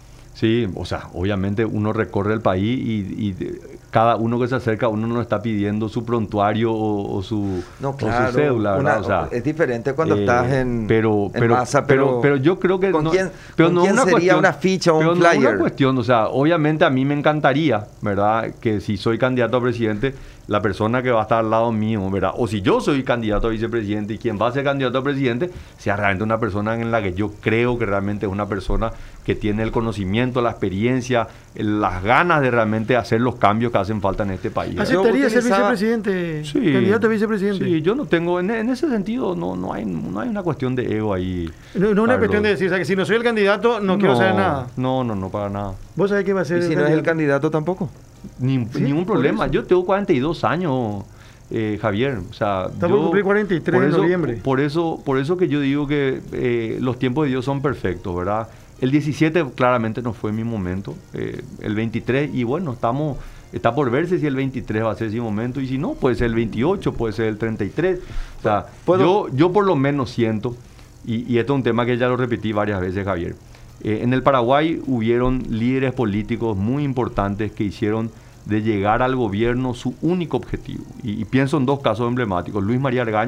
Sí, o sea, obviamente uno recorre el país y, y de, cada uno que se acerca, uno no está pidiendo su prontuario o, o, su, no, claro, o su cédula, ¿verdad? Una, o sea, es diferente cuando eh, estás en, pero, en pero, masa, pero, pero, pero yo creo que ¿con no, quién, pero ¿con no quién una sería cuestión, una ficha o un pero flyer? No una cuestión, o sea, obviamente a mí me encantaría, ¿verdad? Que si soy candidato a presidente, la persona que va a estar al lado mío, ¿verdad? O si yo soy candidato a vicepresidente y quien va a ser candidato a presidente, sea realmente una persona en la que yo creo que realmente es una persona que tiene el conocimiento, la experiencia, las ganas de realmente hacer los cambios que hacen falta en este país. ¿Aceptaría ser vicepresidente? Sí, ¿Candidato a vicepresidente? Sí, yo no tengo, en, en ese sentido, no, no, hay, no hay una cuestión de ego ahí. No, no una cuestión de decir, o sea, que si no soy el candidato, no, no quiero saber nada. No, no, no, para nada. ¿Vos sabés qué va a ser? ¿Y si no es el candidato tampoco? Ni, ¿Sí? Ningún problema. Yo tengo cuarenta y dos años. Eh, Javier, o sea, estamos por cumplir cuarenta y tres en noviembre. Por eso, por eso que yo digo que eh, los tiempos de Dios son perfectos, ¿verdad? El diecisiete claramente no fue mi momento, eh, el veintitrés, y bueno, estamos, está por verse si el veintitrés va a ser ese momento, y si no, puede ser el veintiocho, puede ser el treinta y tres. O sea, yo, yo por lo menos siento, y, y esto es un tema que ya lo repetí varias veces, Javier, eh, en el Paraguay hubieron líderes políticos muy importantes que hicieron de llegar al gobierno su único objetivo. Y, y pienso en dos casos emblemáticos. Luis María Argaña,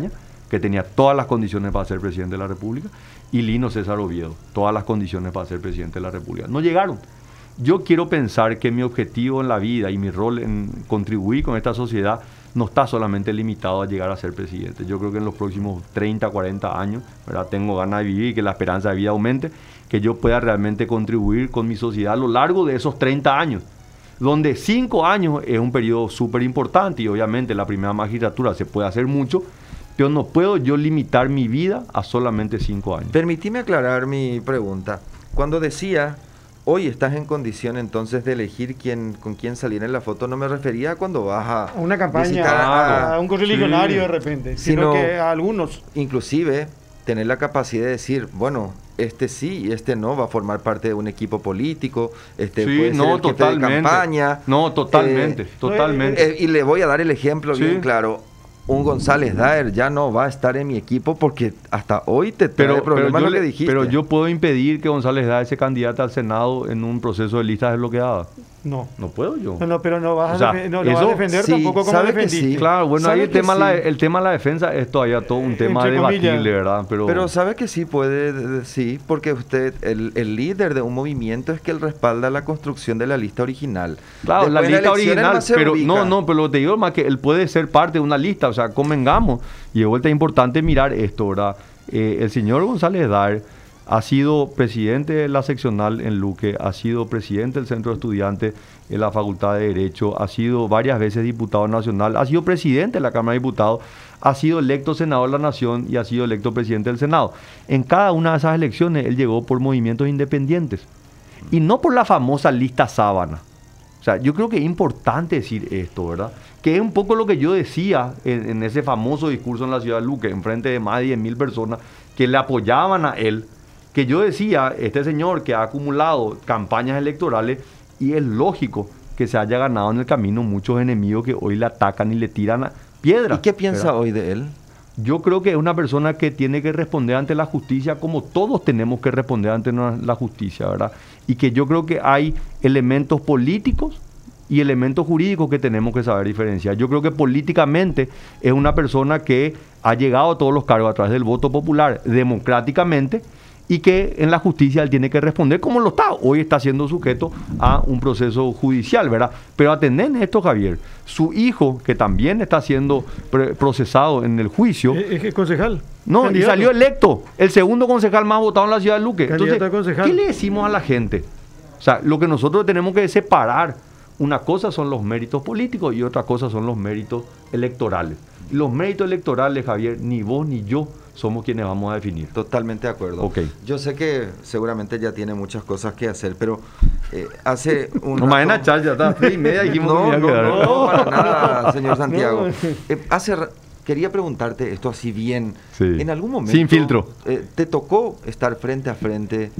que tenía todas las condiciones para ser presidente de la República, y Lino César Oviedo, todas las condiciones para ser presidente de la República. No llegaron. Yo quiero pensar que mi objetivo en la vida y mi rol en contribuir con esta sociedad no está solamente limitado a llegar a ser presidente. Yo creo que en los próximos treinta, cuarenta años, ¿verdad?, tengo ganas de vivir y que la esperanza de vida aumente, que yo pueda realmente contribuir con mi sociedad a lo largo de esos treinta años, donde cinco años es un periodo súper importante y obviamente la primera magistratura se puede hacer mucho, pero no puedo yo limitar mi vida a solamente cinco años. Permitime aclarar mi pregunta. Cuando decía, hoy estás en condición entonces de elegir quién, con quién salir en la foto, no me refería a cuando vas a... A una campaña, visitar a, a, a un correligionario sí, de repente, sino, sino que a algunos. Inclusive tener la capacidad de decir, bueno, este sí y este no va a formar parte de un equipo político, este Sí, puede no, ser el jefe de totalmente. campaña. No, totalmente, Eh, totalmente. Eh, y le voy a dar el ejemplo Sí. bien claro. Un González Daer ya no va a estar en mi equipo porque hasta hoy te trae pero, problema pero, yo lo que le- dijiste. pero yo puedo impedir que González Daer se candidate al Senado en un proceso de listas desbloqueadas. No. No puedo yo. No, no, pero no vas, O sea, a, defe- no, lo vas eso a defender sí, tampoco como sabe que defendiste. sí. Claro, bueno, ¿Sabe ahí el que tema, sí? la, el tema de la defensa es todavía todo un Eh, tema entre comillas. debatible, ¿verdad? Pero, Pero sabe que sí puede, de- sí, porque usted, el, el líder de un movimiento es que él respalda la construcción de la lista original. claro, la Después, en lista elecciones original, más se pero ubica. no, no, pero lo que te digo más que él puede ser parte de una lista, o sea, convengamos. Y de vuelta es importante mirar esto, ¿verdad? Eh, el señor González Daer ha sido presidente de la seccional en Luque, ha sido presidente del Centro de Estudiantes en la Facultad de Derecho, ha sido varias veces diputado nacional, ha sido presidente de la Cámara de Diputados, ha sido electo senador de la Nación y ha sido electo presidente del Senado. En cada una de esas elecciones él llegó por movimientos independientes y no por la famosa lista sábana. O sea, yo creo que es importante decir esto, ¿verdad? Que es un poco lo que yo decía en, en ese famoso discurso en la ciudad de Luque, en frente de más de diez mil personas que le apoyaban a él, que yo decía, este señor que ha acumulado campañas electorales y es lógico que se haya ganado en el camino muchos enemigos que hoy le atacan y le tiran a piedras. ¿Y qué piensa ¿verdad? hoy de él? Yo creo que es una persona que tiene que responder ante la justicia como todos tenemos que responder ante la la justicia, ¿verdad? Y que yo creo que hay elementos políticos y elementos jurídicos que tenemos que saber diferenciar. Yo creo que políticamente es una persona que ha llegado a todos los cargos a través del voto popular democráticamente y que en la justicia él tiene que responder como lo está. Hoy está siendo sujeto a un proceso judicial, ¿verdad? Pero atenden esto, Javier. Su hijo, que también está siendo pre- procesado en el juicio, Es, es que concejal. no, y candidato. salió electo, el segundo concejal más votado en la ciudad de Luque. Candidato Entonces, a concejal. ¿qué le decimos a la gente? O sea, lo que nosotros tenemos que separar, una cosa son los méritos políticos y otra cosa son los méritos electorales. Y los méritos electorales, Javier, ni vos ni yo somos quienes vamos a definir. Totalmente de acuerdo. Ok. Yo sé que seguramente ya tiene muchas cosas que hacer, pero eh, hace un No me van a rato- echar, ya está, tres y media dijimos No, que me no, iba a quedar. no, para nada, señor Santiago. No. Eh, hace ra- quería preguntarte esto así bien. Sí. En algún momento Sin filtro. eh, te tocó estar frente a frente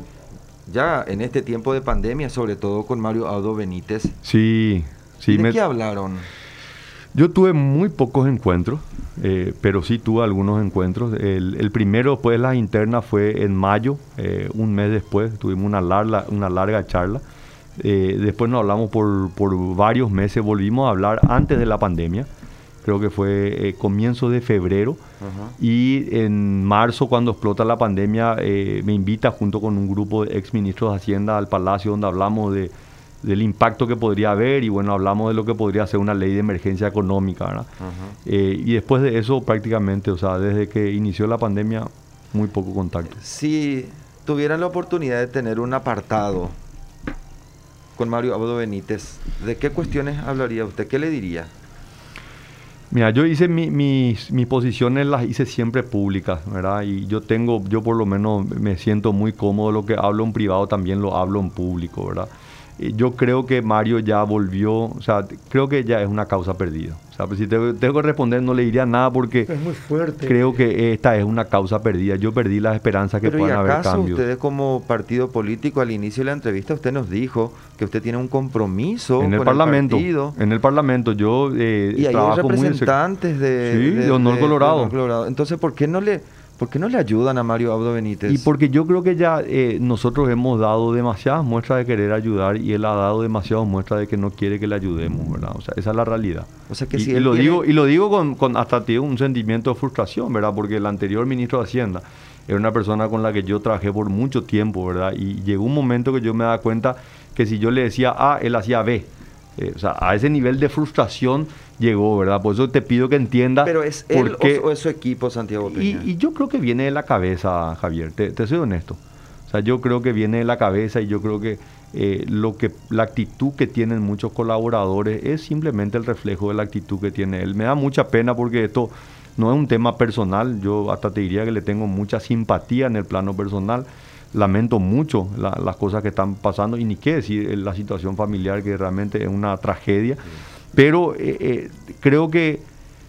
ya en este tiempo de pandemia, sobre todo con Mario Aldo Benítez. Sí, sí. ¿De me- qué hablaron? Yo tuve muy pocos encuentros, eh, pero sí tuve algunos encuentros. El, el primero después de las internas fue en mayo, eh, un mes después, tuvimos una larga, una larga charla. Eh, después nos hablamos por, por varios meses, volvimos a hablar antes de la pandemia, creo que fue eh, comienzo de febrero. Ajá. Y en marzo, cuando explota la pandemia, eh, me invita junto con un grupo de ex ministros de Hacienda al Palacio, donde hablamos de, del impacto que podría haber y bueno, hablamos de lo que podría ser una ley de emergencia económica, ¿verdad? Ajá. Eh, y después de eso, prácticamente, o sea, desde que inició la pandemia, muy poco contacto. Si tuvieran la oportunidad de tener un apartado con Mario Aldo Benítez, ¿de qué cuestiones hablaría usted? ¿Qué le diría? Mira, yo hice mi- mis, mis posiciones, las hice siempre públicas, ¿verdad? Y yo tengo, yo por lo menos me siento muy cómodo, lo que hablo en privado también lo hablo en público, ¿verdad? Eh, Yo creo que Mario ya volvió, o sea, creo que ya es una causa perdida. O sea, pues si tengo, tengo que responder no le diría nada porque Es muy fuerte. creo que esta es una causa perdida. Yo perdí las esperanzas que Pero ¿y puedan haber acaso cambios. ustedes como partido político al inicio de la entrevista usted nos dijo que usted tiene un compromiso En el con Parlamento, el partido? en el Parlamento, yo eh, Y hay trabajo muy en sec- representantes de, Sí, de Honor Colorado. Entonces, ¿por qué no le ¿Por qué no le ayudan a Mario Abdo Benítez? Y porque yo creo que ya eh, nosotros hemos dado demasiadas muestras de querer ayudar y él ha dado demasiadas muestras de que no quiere que le ayudemos, ¿verdad? O sea, esa es la realidad. O sea que y, si y él lo tiene... digo y lo digo con, con hasta tío, un sentimiento de frustración, ¿verdad? Porque el anterior ministro de Hacienda era una persona con la que yo trabajé por mucho tiempo, ¿verdad? Y llegó un momento que yo me daba cuenta que si yo le decía A, él hacía B. Eh, o sea, a ese nivel de frustración llegó, ¿verdad? Por eso te pido que entiendas. Pero es él qué, o, o es su equipo, Santiago Peña. Y, y yo creo que viene de la cabeza, Javier, te, te soy honesto. O sea, yo creo que viene de la cabeza y yo creo que, eh, lo que la actitud que tienen muchos colaboradores es simplemente el reflejo de la actitud que tiene él. Me da mucha pena porque esto no es un tema personal. Yo hasta te diría que le tengo mucha simpatía en el plano personal. Lamento mucho la, las cosas que están pasando y ni qué decir la situación familiar, que realmente es una tragedia. Sí. Pero eh, eh, creo que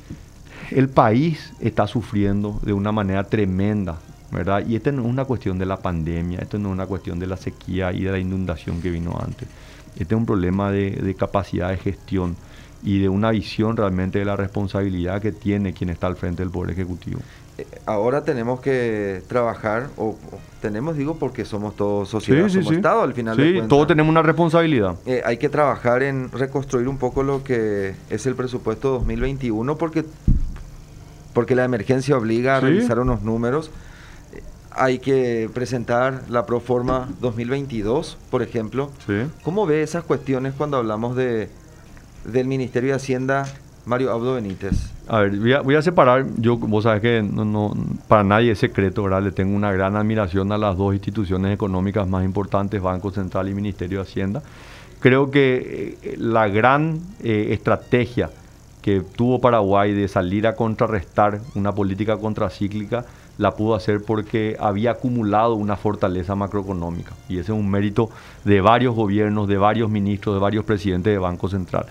el país está sufriendo de una manera tremenda, ¿verdad? Y esta no es una cuestión de la pandemia, esto no es una cuestión de la sequía y de la inundación que vino antes. Este es un problema de, de capacidad de gestión y de una visión realmente de la responsabilidad que tiene quien está al frente del Poder Ejecutivo. Ahora tenemos que trabajar, o, o tenemos, digo, porque somos todos sociedad, sí, sí, somos sí. Estado al final sí, de cuentas. Todos tenemos una responsabilidad. Eh, hay que trabajar en reconstruir un poco lo que es el presupuesto dos mil veintiuno, porque, porque la emergencia obliga a sí. revisar unos números. Eh, hay que presentar la Proforma dos mil veintidós, por ejemplo. Sí. ¿Cómo ve esas cuestiones cuando hablamos de del Ministerio de Hacienda, Mario Abdo Benítez? A ver, voy a, voy a separar, yo, vos sabés que no, no, para nadie es secreto, ¿verdad? Le tengo una gran admiración a las dos instituciones económicas más importantes, Banco Central y Ministerio de Hacienda. Creo que eh, la gran eh, estrategia que tuvo Paraguay de salir a contrarrestar una política contracíclica la pudo hacer porque había acumulado una fortaleza macroeconómica. Y ese es un mérito de varios gobiernos, de varios ministros, de varios presidentes de Banco Central.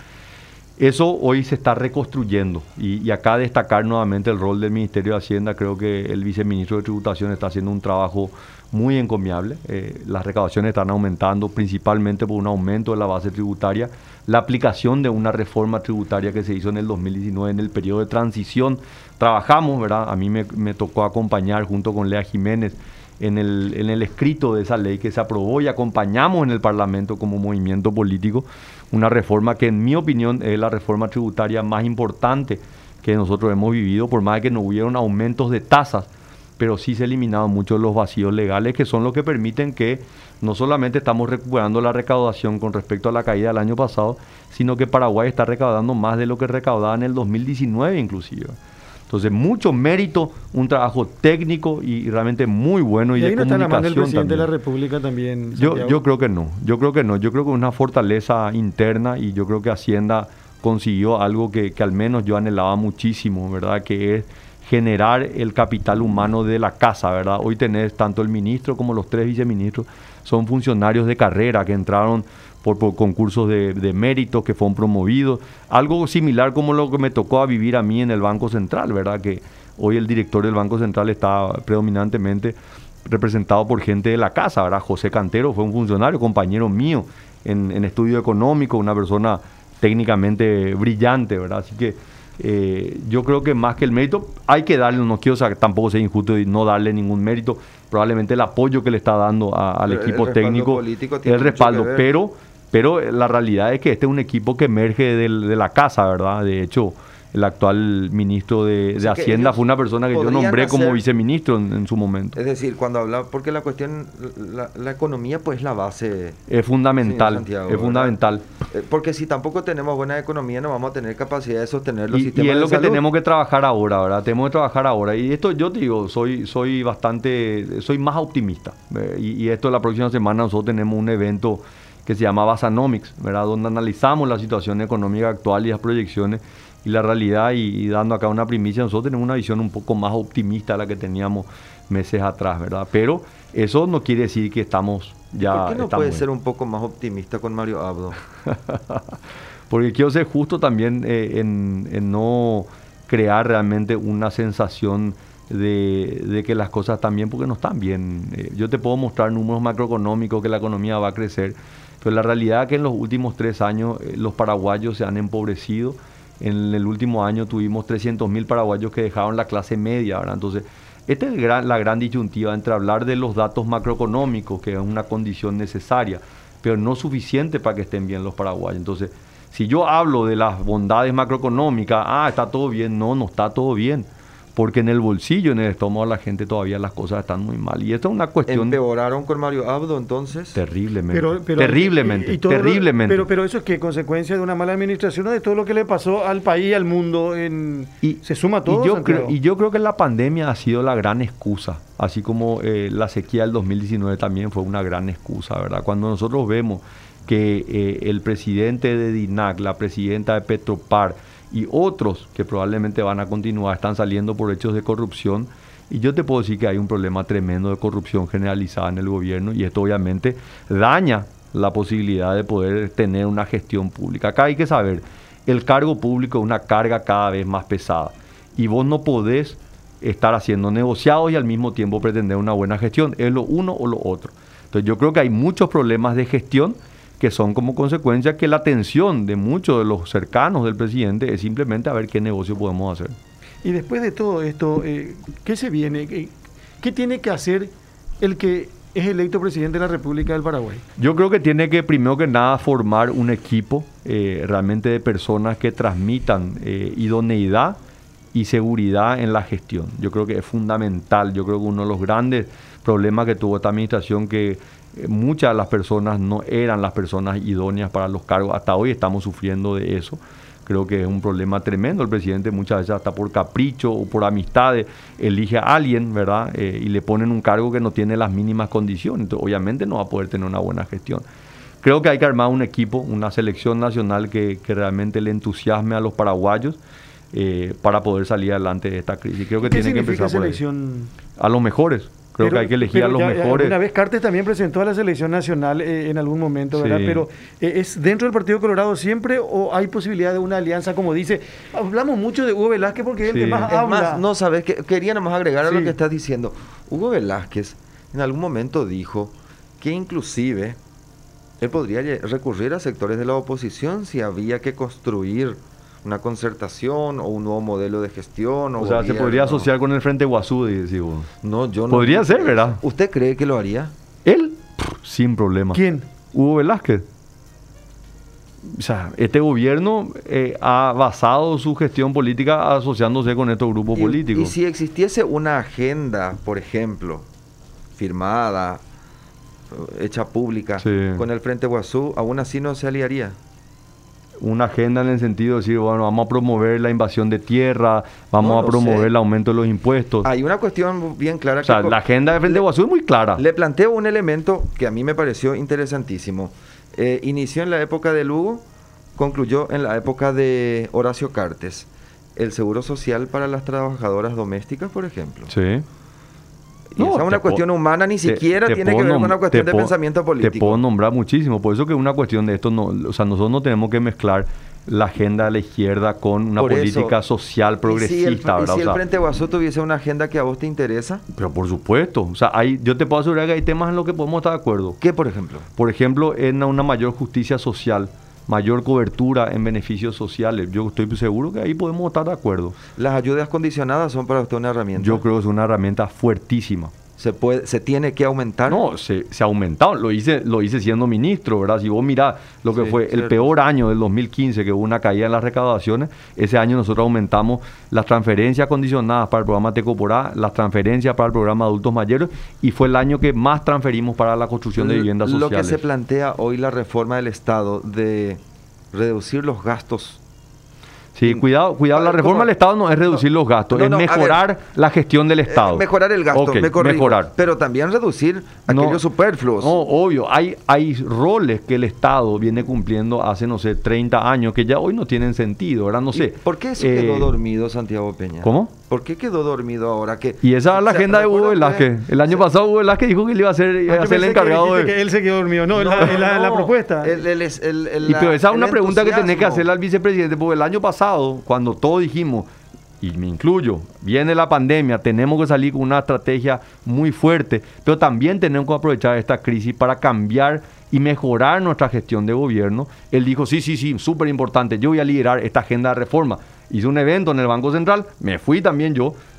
Eso hoy se está reconstruyendo y, y acá destacar nuevamente el rol del Ministerio de Hacienda. Creo que el viceministro de Tributación está haciendo un trabajo muy encomiable. Eh, las recaudaciones están aumentando principalmente por un aumento de la base tributaria, la aplicación de una reforma tributaria que se hizo en el dos mil diecinueve en el periodo de transición. Trabajamos, ¿verdad? A mí me, me tocó acompañar junto con Lea Jiménez en el, en el escrito de esa ley que se aprobó y acompañamos en el Parlamento como movimiento político una reforma que en mi opinión es la reforma tributaria más importante que nosotros hemos vivido, por más de que no hubieron aumentos de tasas, pero sí se eliminaron muchos de los vacíos legales que son los que permiten que no solamente estamos recuperando la recaudación con respecto a la caída del año pasado, sino que Paraguay está recaudando más de lo que recaudaba en el dos mil diecinueve inclusive. Entonces, mucho mérito, un trabajo técnico y realmente muy bueno y, y ahí de no comunicación está la mano del presidente también. de la República también, yo, yo creo que no, yo creo que no, yo creo que es una fortaleza interna y yo creo que Hacienda consiguió algo que, que al menos yo anhelaba muchísimo, ¿verdad? Que es generar el capital humano de la casa, ¿verdad? Hoy tenés tanto el ministro como los tres viceministros, son funcionarios de carrera que entraron por, por concursos de, de méritos que fueron promovidos, algo similar como lo que me tocó a vivir a mí en el Banco Central, ¿verdad? Que hoy el director del Banco Central está predominantemente representado por gente de la casa, ¿verdad? José Cantero fue un funcionario, compañero mío en, en estudio económico, una persona técnicamente brillante, ¿verdad? Así que eh, yo creo que más que el mérito, hay que darle, no quiero o sea, tampoco ser injusto y no darle ningún mérito, probablemente el apoyo que le está dando a, al pero equipo el técnico, el respaldo, pero, pero la realidad es que este es un equipo que emerge del, de la casa, ¿verdad? De hecho, el actual ministro de, de Hacienda fue una persona que yo nombré hacer, como viceministro en, en su momento. Es decir, cuando hablaba, porque la cuestión, la, la economía pues es la base. Es fundamental, Santiago, es ¿verdad? fundamental. Porque si tampoco tenemos buena economía no vamos a tener capacidad de sostener los y, sistemas y es de lo salud. Que tenemos que trabajar ahora, ¿verdad? Tenemos que trabajar ahora. Y esto yo te digo, soy, soy bastante, soy más optimista. ¿verdad? Y, y esto la próxima semana nosotros tenemos un evento que se llama Basanomics, ¿verdad? Donde analizamos la situación económica actual y las proyecciones y la realidad y, y dando acá una primicia, nosotros tenemos una visión un poco más optimista de la que teníamos meses atrás, ¿verdad? Pero eso no quiere decir que estamos ya... ¿Por qué no puede ser un poco más optimista con Mario Abdo? Porque quiero ser justo también eh, en, en no crear realmente una sensación de, de que las cosas están bien porque no están bien. Eh, yo te puedo mostrar números macroeconómicos que la economía va a crecer, pero la realidad es que en los últimos tres años eh, los paraguayos se han empobrecido. En el último año tuvimos trescientos mil paraguayos que dejaron la clase media, ¿verdad? Entonces, Esta es gran, la gran disyuntiva entre hablar de los datos macroeconómicos, que es una condición necesaria, pero no suficiente para que estén bien los paraguayos. Entonces, si yo hablo de las bondades macroeconómicas, ah, está todo bien, no, no está todo bien. Porque en el bolsillo, en el estómago de la gente todavía las cosas están muy mal. Y esto es una cuestión... ¿Empeoraron con Mario Abdo entonces? Terriblemente. Pero, pero, terriblemente, y, y todo terriblemente. Lo, pero, pero eso es que consecuencia de una mala administración o de todo lo que le pasó al país, al mundo, en, y, se suma todo. Y yo, creo, y yo creo que la pandemia ha sido la gran excusa, así como eh, la sequía del dos mil diecinueve también fue una gran excusa, ¿verdad? Cuando nosotros vemos que eh, el presidente de DINAC, la presidenta de Petropar, y otros que probablemente van a continuar están saliendo por hechos de corrupción, y yo te puedo decir que hay un problema tremendo de corrupción generalizada en el gobierno, y esto obviamente daña la posibilidad de poder tener una gestión pública. Acá hay que saber, el cargo público es una carga cada vez más pesada, y vos no podés estar haciendo negociados y al mismo tiempo pretender una buena gestión, es lo uno o lo otro. Entonces yo creo que hay muchos problemas de gestión que son como consecuencia que la atención de muchos de los cercanos del presidente es simplemente a ver qué negocio podemos hacer. Y después de todo esto, eh, ¿qué se viene? ¿Qué, ¿Qué tiene que hacer el que es electo presidente de la República del Paraguay? Yo creo que tiene que, primero que nada, formar un equipo eh, realmente de personas que transmitan eh, idoneidad y seguridad en la gestión. Yo creo que es fundamental. Yo creo que uno de los grandes problemas que tuvo esta administración que muchas de las personas no eran las personas idóneas para los cargos. Hasta hoy estamos sufriendo de eso. Creo que es un problema tremendo. El presidente muchas veces hasta por capricho o por amistades elige a alguien, ¿verdad? Eh, y le ponen un cargo que no tiene las mínimas condiciones. Entonces, obviamente no va a poder tener una buena gestión. Creo que hay que armar un equipo, una selección nacional que, que realmente le entusiasme a los paraguayos eh, para poder salir adelante de esta crisis. Creo que ¿Qué tiene que empezar por ahí. selección? A los mejores. Creo pero, que hay que elegir a los ya, mejores. Una vez Cartes también presentó a la selección nacional eh, en algún momento, ¿verdad? Sí. Pero eh, ¿es dentro del Partido Colorado siempre o hay posibilidad de una alianza, como dice? Hablamos mucho de Hugo Velázquez porque es Sí. el que más Es habla. más, no sabes, que quería nomás agregar a Sí. lo que estás diciendo. Hugo Velázquez en algún momento dijo que inclusive él podría lle- recurrir a sectores de la oposición si había que construir una concertación o un nuevo modelo de gestión. O, O sea, gobierno. se podría asociar con el Frente Guazú, decís vos. No, yo no. Podría ser, ¿verdad? ¿Usted cree que lo haría? Él, pff, sin problema. ¿Quién? Hugo Velázquez. O sea, este gobierno eh, ha basado su gestión política asociándose con estos grupos Y- políticos. Y si existiese una agenda, por ejemplo, firmada, eh, hecha pública, Sí. con el Frente Guazú, aún así no se aliaría. Una agenda en el sentido de decir, bueno, vamos a promover la invasión de tierra, vamos No a lo promover sé. el aumento de los impuestos. Hay una cuestión bien clara. O sea, que la agenda de Frente le, Guazú es muy clara. le planteo un elemento que a mí me pareció interesantísimo. Eh, inició en la época de Lugo, concluyó en la época de Horacio Cartes. El seguro social para las trabajadoras domésticas, por ejemplo. Sí. Y esa es una te cuestión puedo- humana, ni te- siquiera te tiene puedo que ver con nom- una cuestión te de puedo- pensamiento Te puedo político. nombrar muchísimo. Por eso que una cuestión de esto, no, o sea, nosotros no tenemos que mezclar la agenda de la izquierda con una Por eso, política social progresista, ¿Y si el, y ¿verdad? si O el sea, Frente Guazú tuviese una agenda que a vos te interesa? pero por supuesto, o sea, hay, yo te puedo asegurar que hay temas en los que podemos estar de acuerdo. ¿Qué, por ejemplo? Por ejemplo, en una mayor justicia social, mayor cobertura en beneficios sociales. Yo estoy seguro que ahí podemos estar de acuerdo. Las ayudas condicionadas son para usted una herramienta. Yo creo que es una herramienta fuertísima. Se puede, se tiene que aumentar. No, se, se ha aumentado. Lo hice, lo hice siendo ministro, ¿verdad? Si vos mirás lo que Sí, fue el cierto. peor año del dos mil quince, que hubo una caída en las recaudaciones, ese año nosotros aumentamos las transferencias condicionadas para el programa Tecoporá, las transferencias para el programa Adultos Mayores, y fue el año que más transferimos para la construcción de viviendas Lo sociales. que se plantea hoy la reforma del Estado de reducir los gastos. Sí, cuidado, cuidado. La ¿Cómo? reforma del Estado no es reducir No, los gastos, no, es no, a mejorar ver, la gestión del Estado. Eh, mejorar el gasto, Ok, me corrijo, mejorar. pero también reducir No, aquellos superfluos. No, obvio, hay, hay roles que el Estado viene cumpliendo hace, no sé, treinta años que ya hoy no tienen sentido, ¿verdad? No ¿Y sé. ¿Por qué eso Eh, quedó dormido, Santiago Peña? ¿Cómo? ¿Por qué quedó dormido ahora que... Y esa es la O sea, agenda de Hugo ¿recuerda usted? Velázquez. El año Sí. pasado Hugo Velázquez dijo que le iba a ser, iba Ah, yo a ser el pensé que encargado dijiste de... que él se quedó dormido. No, la, la- la no, propuesta. el- el- el- el- el- Y pero esa es el una pregunta que tenés que entusiasmo. hacerle al vicepresidente, porque el año pasado, cuando todos dijimos, y me incluyo, viene la pandemia, tenemos que salir con una estrategia muy fuerte, pero también tenemos que aprovechar esta crisis para cambiar y mejorar nuestra gestión de gobierno. Él dijo, sí, sí, sí, súper importante, yo voy a liderar esta agenda de reforma. Hice un evento en el Banco Central, me fui también yo,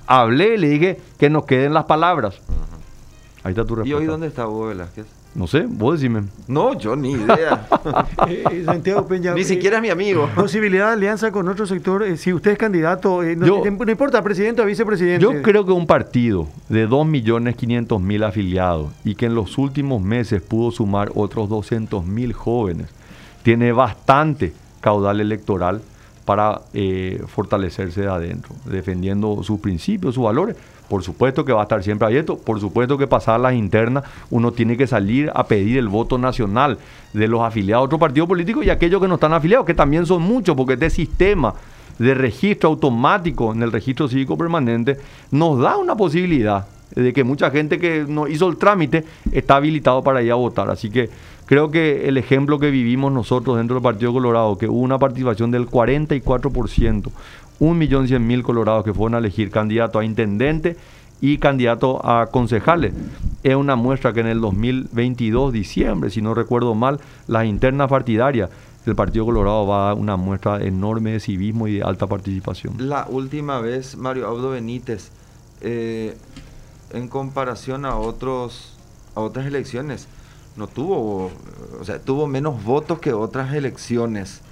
Hablé y le dije que nos queden las palabras. Uh-huh. Ahí está tu respuesta. ¿Y hoy dónde está Hugo Velázquez? No sé, vos decime. No, yo ni idea. eh, Santiago Peña, ni eh, siquiera es mi amigo. Posibilidad de alianza con otro sector. Eh, si usted es candidato, eh, no, yo, no importa, presidente o vicepresidente. Yo creo que un partido de dos millones quinientos mil afiliados y que en los últimos meses pudo sumar otros doscientos mil jóvenes, tiene bastante caudal electoral para eh, fortalecerse de adentro, defendiendo sus principios, sus valores. Por supuesto que va a estar siempre abierto, por supuesto que pasadas las internas uno tiene que salir a pedir el voto nacional de los afiliados a otro partido político y aquellos que no están afiliados, que también son muchos, porque este sistema de registro automático en el registro cívico permanente nos da una posibilidad de que mucha gente que no hizo el trámite está habilitado para ir a votar. Así que creo que el ejemplo que vivimos nosotros dentro del Partido Colorado, que hubo una participación del cuarenta y cuatro por ciento, un millón cien mil colorados que fueron a elegir candidato a intendente y candidato a concejales. Es una muestra que en el dos mil veintidós, diciembre, si no recuerdo mal, las internas partidarias, el Partido Colorado va a dar una muestra enorme de civismo y de alta participación. La última vez, Mario Abdo Benítez, eh, en comparación a otros a otras elecciones, no tuvo, o sea, tuvo menos votos que otras elecciones.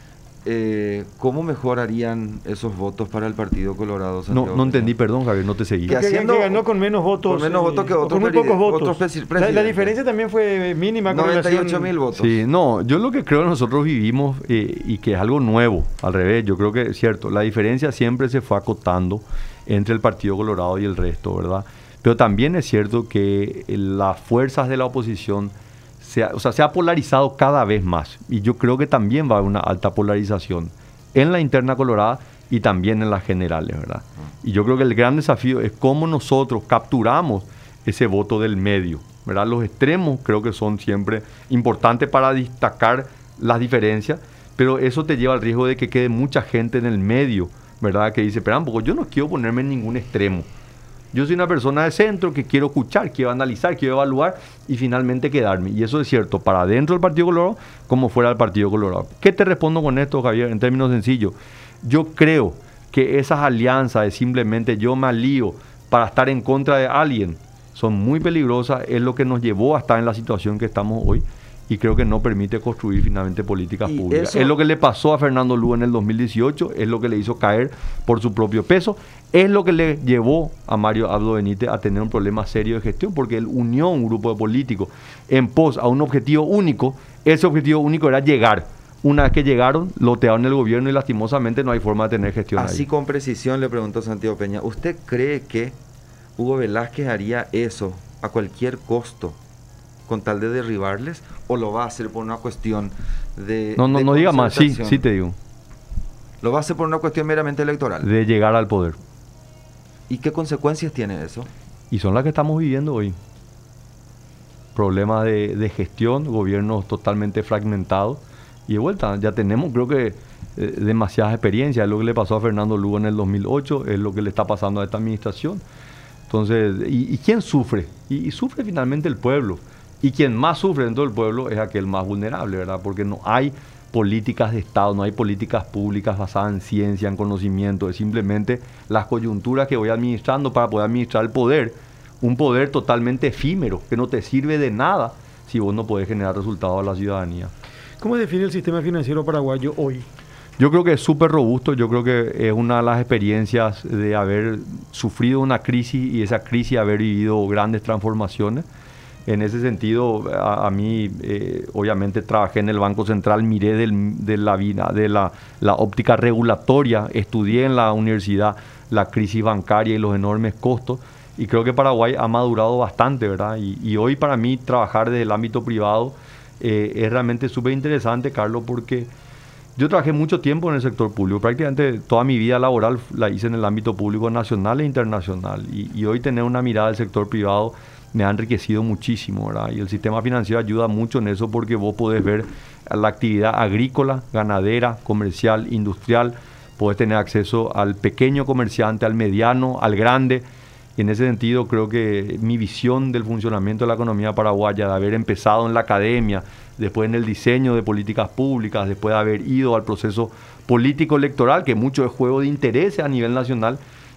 Eh, ¿Cómo mejorarían esos votos para el Partido Colorado? No, no entendí, perdón, Javier, no te seguí. Que, haciendo, que ganó con menos votos. Con menos votos que otros. Con muy pocos votos. Otros la, la diferencia también fue mínima. noventa y ocho mil votos. Sí, no, yo lo que creo que nosotros vivimos eh, y que es algo nuevo, al revés, yo creo que es cierto, la diferencia siempre se fue acotando entre el Partido Colorado y el resto, ¿verdad? Pero también es cierto que las fuerzas de la oposición Se ha, o sea, se ha polarizado cada vez más y yo creo que también va a haber una alta polarización en la interna colorada y también en las generales, ¿verdad? Y yo creo que el gran desafío es cómo nosotros capturamos ese voto del medio, ¿verdad? Los extremos creo que son siempre importantes para destacar las diferencias, pero eso te lleva al riesgo de que quede mucha gente en el medio, ¿verdad? Que dice, espera un poco, yo no quiero ponerme en ningún extremo. Yo soy una persona de centro que quiero escuchar, quiero analizar, quiero evaluar y finalmente quedarme. Y eso es cierto para dentro del Partido Colorado como fuera del Partido Colorado. ¿Qué te respondo con esto, Javier? En términos sencillos, yo creo que esas alianzas de simplemente yo me alío para estar en contra de alguien son muy peligrosas. Es lo que nos llevó a estar en la situación que estamos hoy y creo que no permite construir finalmente políticas y públicas. Eso... Es lo que le pasó a Fernando Lugo en el dos mil dieciocho, es lo que le hizo caer por su propio peso, es lo que le llevó a Mario Abdo Benítez a tener un problema serio de gestión, porque él unió un grupo de políticos en pos a un objetivo único. Ese objetivo único era llegar. Una vez que llegaron, lotearon el gobierno y lastimosamente no hay forma de tener gestión Así ahí. Con precisión le preguntó Santiago Peña, ¿usted cree que Hugo Velázquez haría eso a cualquier costo con tal de derribarles, o lo va a hacer por una cuestión de No, no, de no diga más, sí, sí te digo. Lo va a hacer por una cuestión meramente electoral. De llegar al poder. ¿Y qué consecuencias tiene eso? Y son las que estamos viviendo hoy. Problemas de, de gestión, gobiernos totalmente fragmentados. Y de vuelta, ya tenemos, creo que, eh, demasiadas experiencias. Es lo que le pasó a Fernando Lugo en el dos mil ocho, es lo que le está pasando a esta administración. Entonces, ¿y, y quién sufre? Y, y sufre finalmente el pueblo. Y quien más sufre dentro del pueblo es aquel más vulnerable, ¿verdad? Porque no hay políticas de Estado, no hay políticas públicas basadas en ciencia, en conocimiento, es simplemente las coyunturas que voy administrando para poder administrar el poder, un poder totalmente efímero, que no te sirve de nada si vos no podés generar resultados a la ciudadanía. ¿Cómo define el sistema financiero paraguayo hoy? Yo creo que es súper robusto, yo creo que es una de las experiencias de haber sufrido una crisis y esa crisis haber vivido grandes transformaciones. En ese sentido, a, a mí, eh, obviamente, trabajé en el Banco Central, miré del, de, la, de la, la óptica regulatoria, estudié en la universidad la crisis bancaria y los enormes costos, y creo que Paraguay ha madurado bastante, ¿verdad? Y, y hoy para mí trabajar desde el ámbito privado eh, es realmente súper interesante, Carlos, porque yo trabajé mucho tiempo en el sector público, prácticamente toda mi vida laboral la hice en el ámbito público nacional e internacional, y, y hoy tener una mirada del sector privado me ha enriquecido muchísimo, ¿verdad? Y el sistema financiero ayuda mucho en eso porque vos podés ver la actividad agrícola, ganadera, comercial, industrial, podés tener acceso al pequeño comerciante, al mediano, al grande. Y en ese sentido creo que mi visión del funcionamiento de la economía paraguaya, de haber empezado en la academia, después en el diseño de políticas públicas, después de haber ido al proceso político electoral, que mucho es juego de intereses a nivel nacional,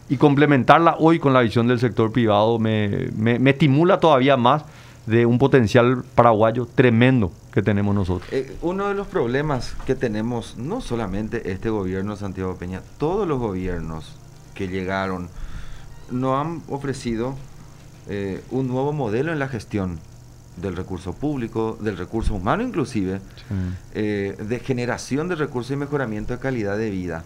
y complementarla hoy con la visión del sector privado me, me, me estimula todavía más de un potencial paraguayo tremendo que tenemos nosotros. Eh, uno de los problemas que tenemos, no solamente este gobierno de Santiago Peña, todos los gobiernos que llegaron nos han ofrecido eh, un nuevo modelo en la gestión del recurso público, del recurso humano inclusive, sí. eh, de generación de recursos y mejoramiento de calidad de vida.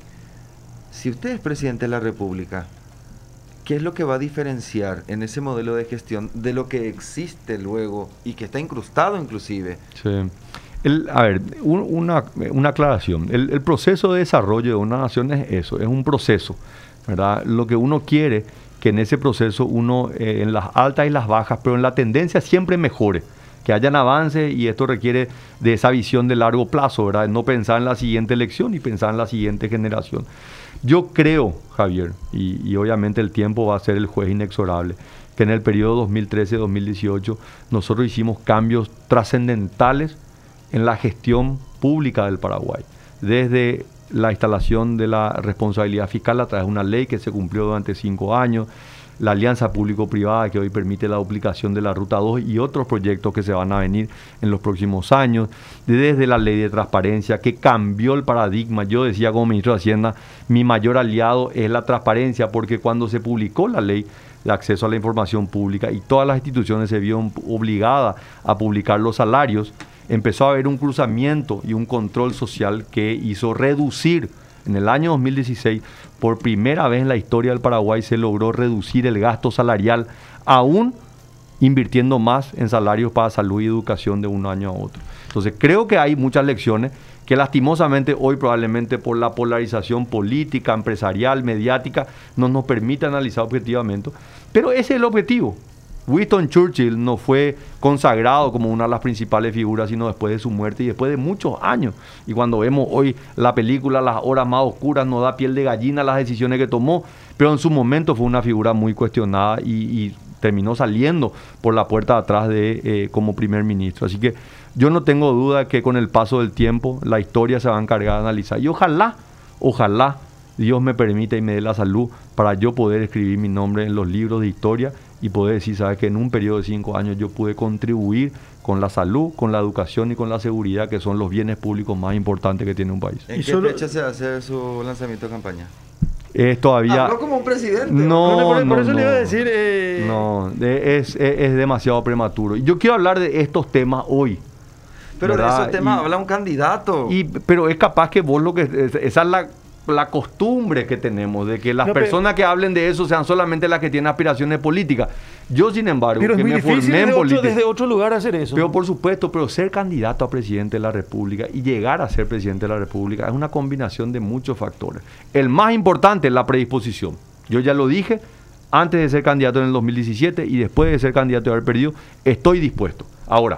Si usted es presidente de la República, ¿qué es lo que va a diferenciar en ese modelo de gestión de lo que existe luego y que está incrustado inclusive? Sí. El, a ver, un, una, una aclaración. El, el proceso de desarrollo de una nación es eso, es un proceso, ¿verdad? Lo que uno quiere que en ese proceso uno, eh, en las altas y las bajas, pero en la tendencia siempre mejore, que hayan avances, y esto requiere de esa visión de largo plazo, ¿verdad? No pensar en la siguiente elección y pensar en la siguiente generación. Yo creo, Javier, y, y obviamente el tiempo va a ser el juez inexorable, que en el periodo dos mil trece a dos mil dieciocho nosotros hicimos cambios trascendentales en la gestión pública del Paraguay, desde la instalación de la responsabilidad fiscal a través de una ley que se cumplió durante cinco años, la alianza público-privada que hoy permite la duplicación de la Ruta dos y otros proyectos que se van a venir en los próximos años, desde la ley de transparencia que cambió el paradigma. Yo decía como ministro de Hacienda, mi mayor aliado es la transparencia, porque cuando se publicó la ley de acceso a la información pública y todas las instituciones se vieron obligadas a publicar los salarios, empezó a haber un cruzamiento y un control social que hizo reducir. En el año dos mil dieciséis, por primera vez en la historia del Paraguay, se logró reducir el gasto salarial, aún invirtiendo más en salarios para salud y educación de un año a otro. Entonces, creo que hay muchas lecciones que lastimosamente hoy, probablemente por la polarización política, empresarial, mediática, no nos permite analizar objetivamente, pero ese es el objetivo. Winston Churchill no fue consagrado como una de las principales figuras, sino después de su muerte y después de muchos años. Y cuando vemos hoy la película Las horas más oscuras, nos da piel de gallina las decisiones que tomó, pero en su momento fue una figura muy cuestionada y, y terminó saliendo por la puerta de atrás de, eh, como primer ministro. Así que yo no tengo duda que con el paso del tiempo la historia se va a encargar de analizar. Y ojalá, ojalá Dios me permita y me dé la salud para yo poder escribir mi nombre en los libros de historia y poder decir, sabes, que en un periodo de cinco años yo pude contribuir con la salud, con la educación y con la seguridad, que son los bienes públicos más importantes que tiene un país. ¿En y qué solo... fecha se va a hacer su lanzamiento de campaña? Es todavía... Habló como un presidente. No, por, por no, eso no. le iba a decir... Eh... No, de, es, es, es demasiado prematuro. Y yo quiero hablar de estos temas hoy. Pero ¿verdad? de esos temas y, habla un candidato. Y, pero es capaz que vos lo que... Esa es la... la costumbre que tenemos de que las no, personas pero, que hablen de eso sean solamente las que tienen aspiraciones políticas. Yo, sin embargo, pero que es muy me difícil formé en desde política. Otro, desde otro lugar hacer eso. Pero por supuesto, pero ser candidato a presidente de la República y llegar a ser presidente de la República es una combinación de muchos factores. El más importante es la predisposición. Yo ya lo dije antes de ser candidato en el dos mil diecisiete y después de ser candidato y haber perdido, estoy dispuesto. Ahora,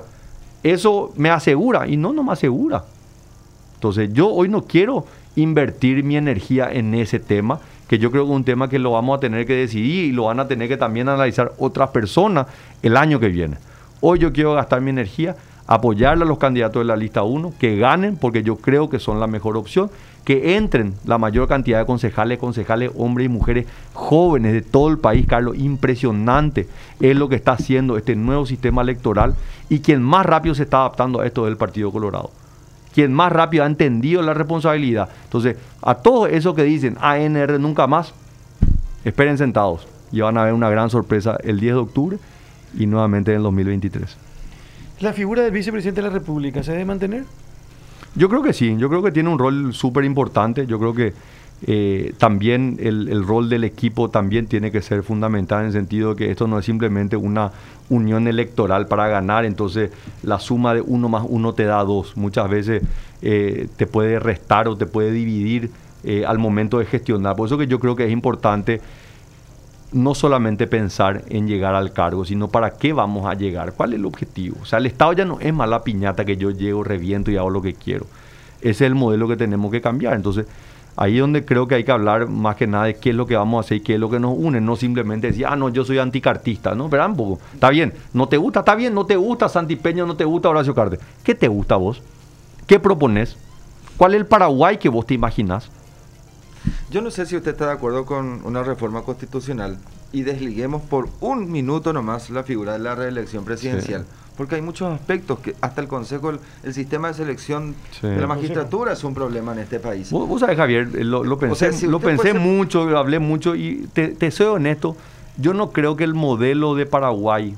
eso me asegura y no, no me asegura. Entonces, yo hoy no quiero invertir mi energía en ese tema, que yo creo que es un tema que lo vamos a tener que decidir y lo van a tener que también analizar otras personas el año que viene. Hoy yo quiero gastar mi energía, apoyarle a los candidatos de la lista uno, que ganen, porque yo creo que son la mejor opción, que entren la mayor cantidad de concejales, concejales, hombres y mujeres jóvenes de todo el país, Carlos. Impresionante es lo que está haciendo este nuevo sistema electoral, y quien más rápido se está adaptando a esto es el Partido Colorado. Quien más rápido ha entendido la responsabilidad. Entonces, a todos esos que dicen A N R nunca más, esperen sentados y van a ver una gran sorpresa el diez de octubre y nuevamente en el dos mil veintitrés. ¿La figura del vicepresidente de la República se debe mantener? Yo creo que sí, yo creo que tiene un rol súper importante. Yo creo que eh, también el, el rol del equipo también tiene que ser fundamental, en el sentido de que esto no es simplemente una unión electoral para ganar, entonces la suma de uno más uno te da dos. Muchas veces eh, te puede restar o te puede dividir eh, al momento de gestionar. Por eso que yo creo que es importante no solamente pensar en llegar al cargo, sino para qué vamos a llegar, cuál es el objetivo. O sea, el Estado ya no es más la piñata que yo llego, reviento y hago lo que quiero. Ese es el modelo que tenemos que cambiar. Entonces, ahí es donde creo que hay que hablar más que nada de qué es lo que vamos a hacer y qué es lo que nos une, no simplemente decir, ah, no, yo soy anticartista, ¿no? Pero tampoco, está bien, no te gusta, está bien, no te gusta Santi Peña, no te gusta Horacio Cartes. ¿Qué te gusta a vos? ¿Qué propones? ¿Cuál es el Paraguay que vos te imaginás? Yo no sé si usted está de acuerdo con una reforma constitucional y desliguemos por un minuto nomás la figura de la reelección presidencial. Sí. Porque hay muchos aspectos que hasta el Consejo, el, el sistema de selección sí. de la magistratura es un problema en este país. Vos, vos sabés, Javier, lo, lo pensé, o sea, si lo pensé ser... mucho, lo hablé mucho y te, te soy honesto, yo no creo que el modelo de Paraguay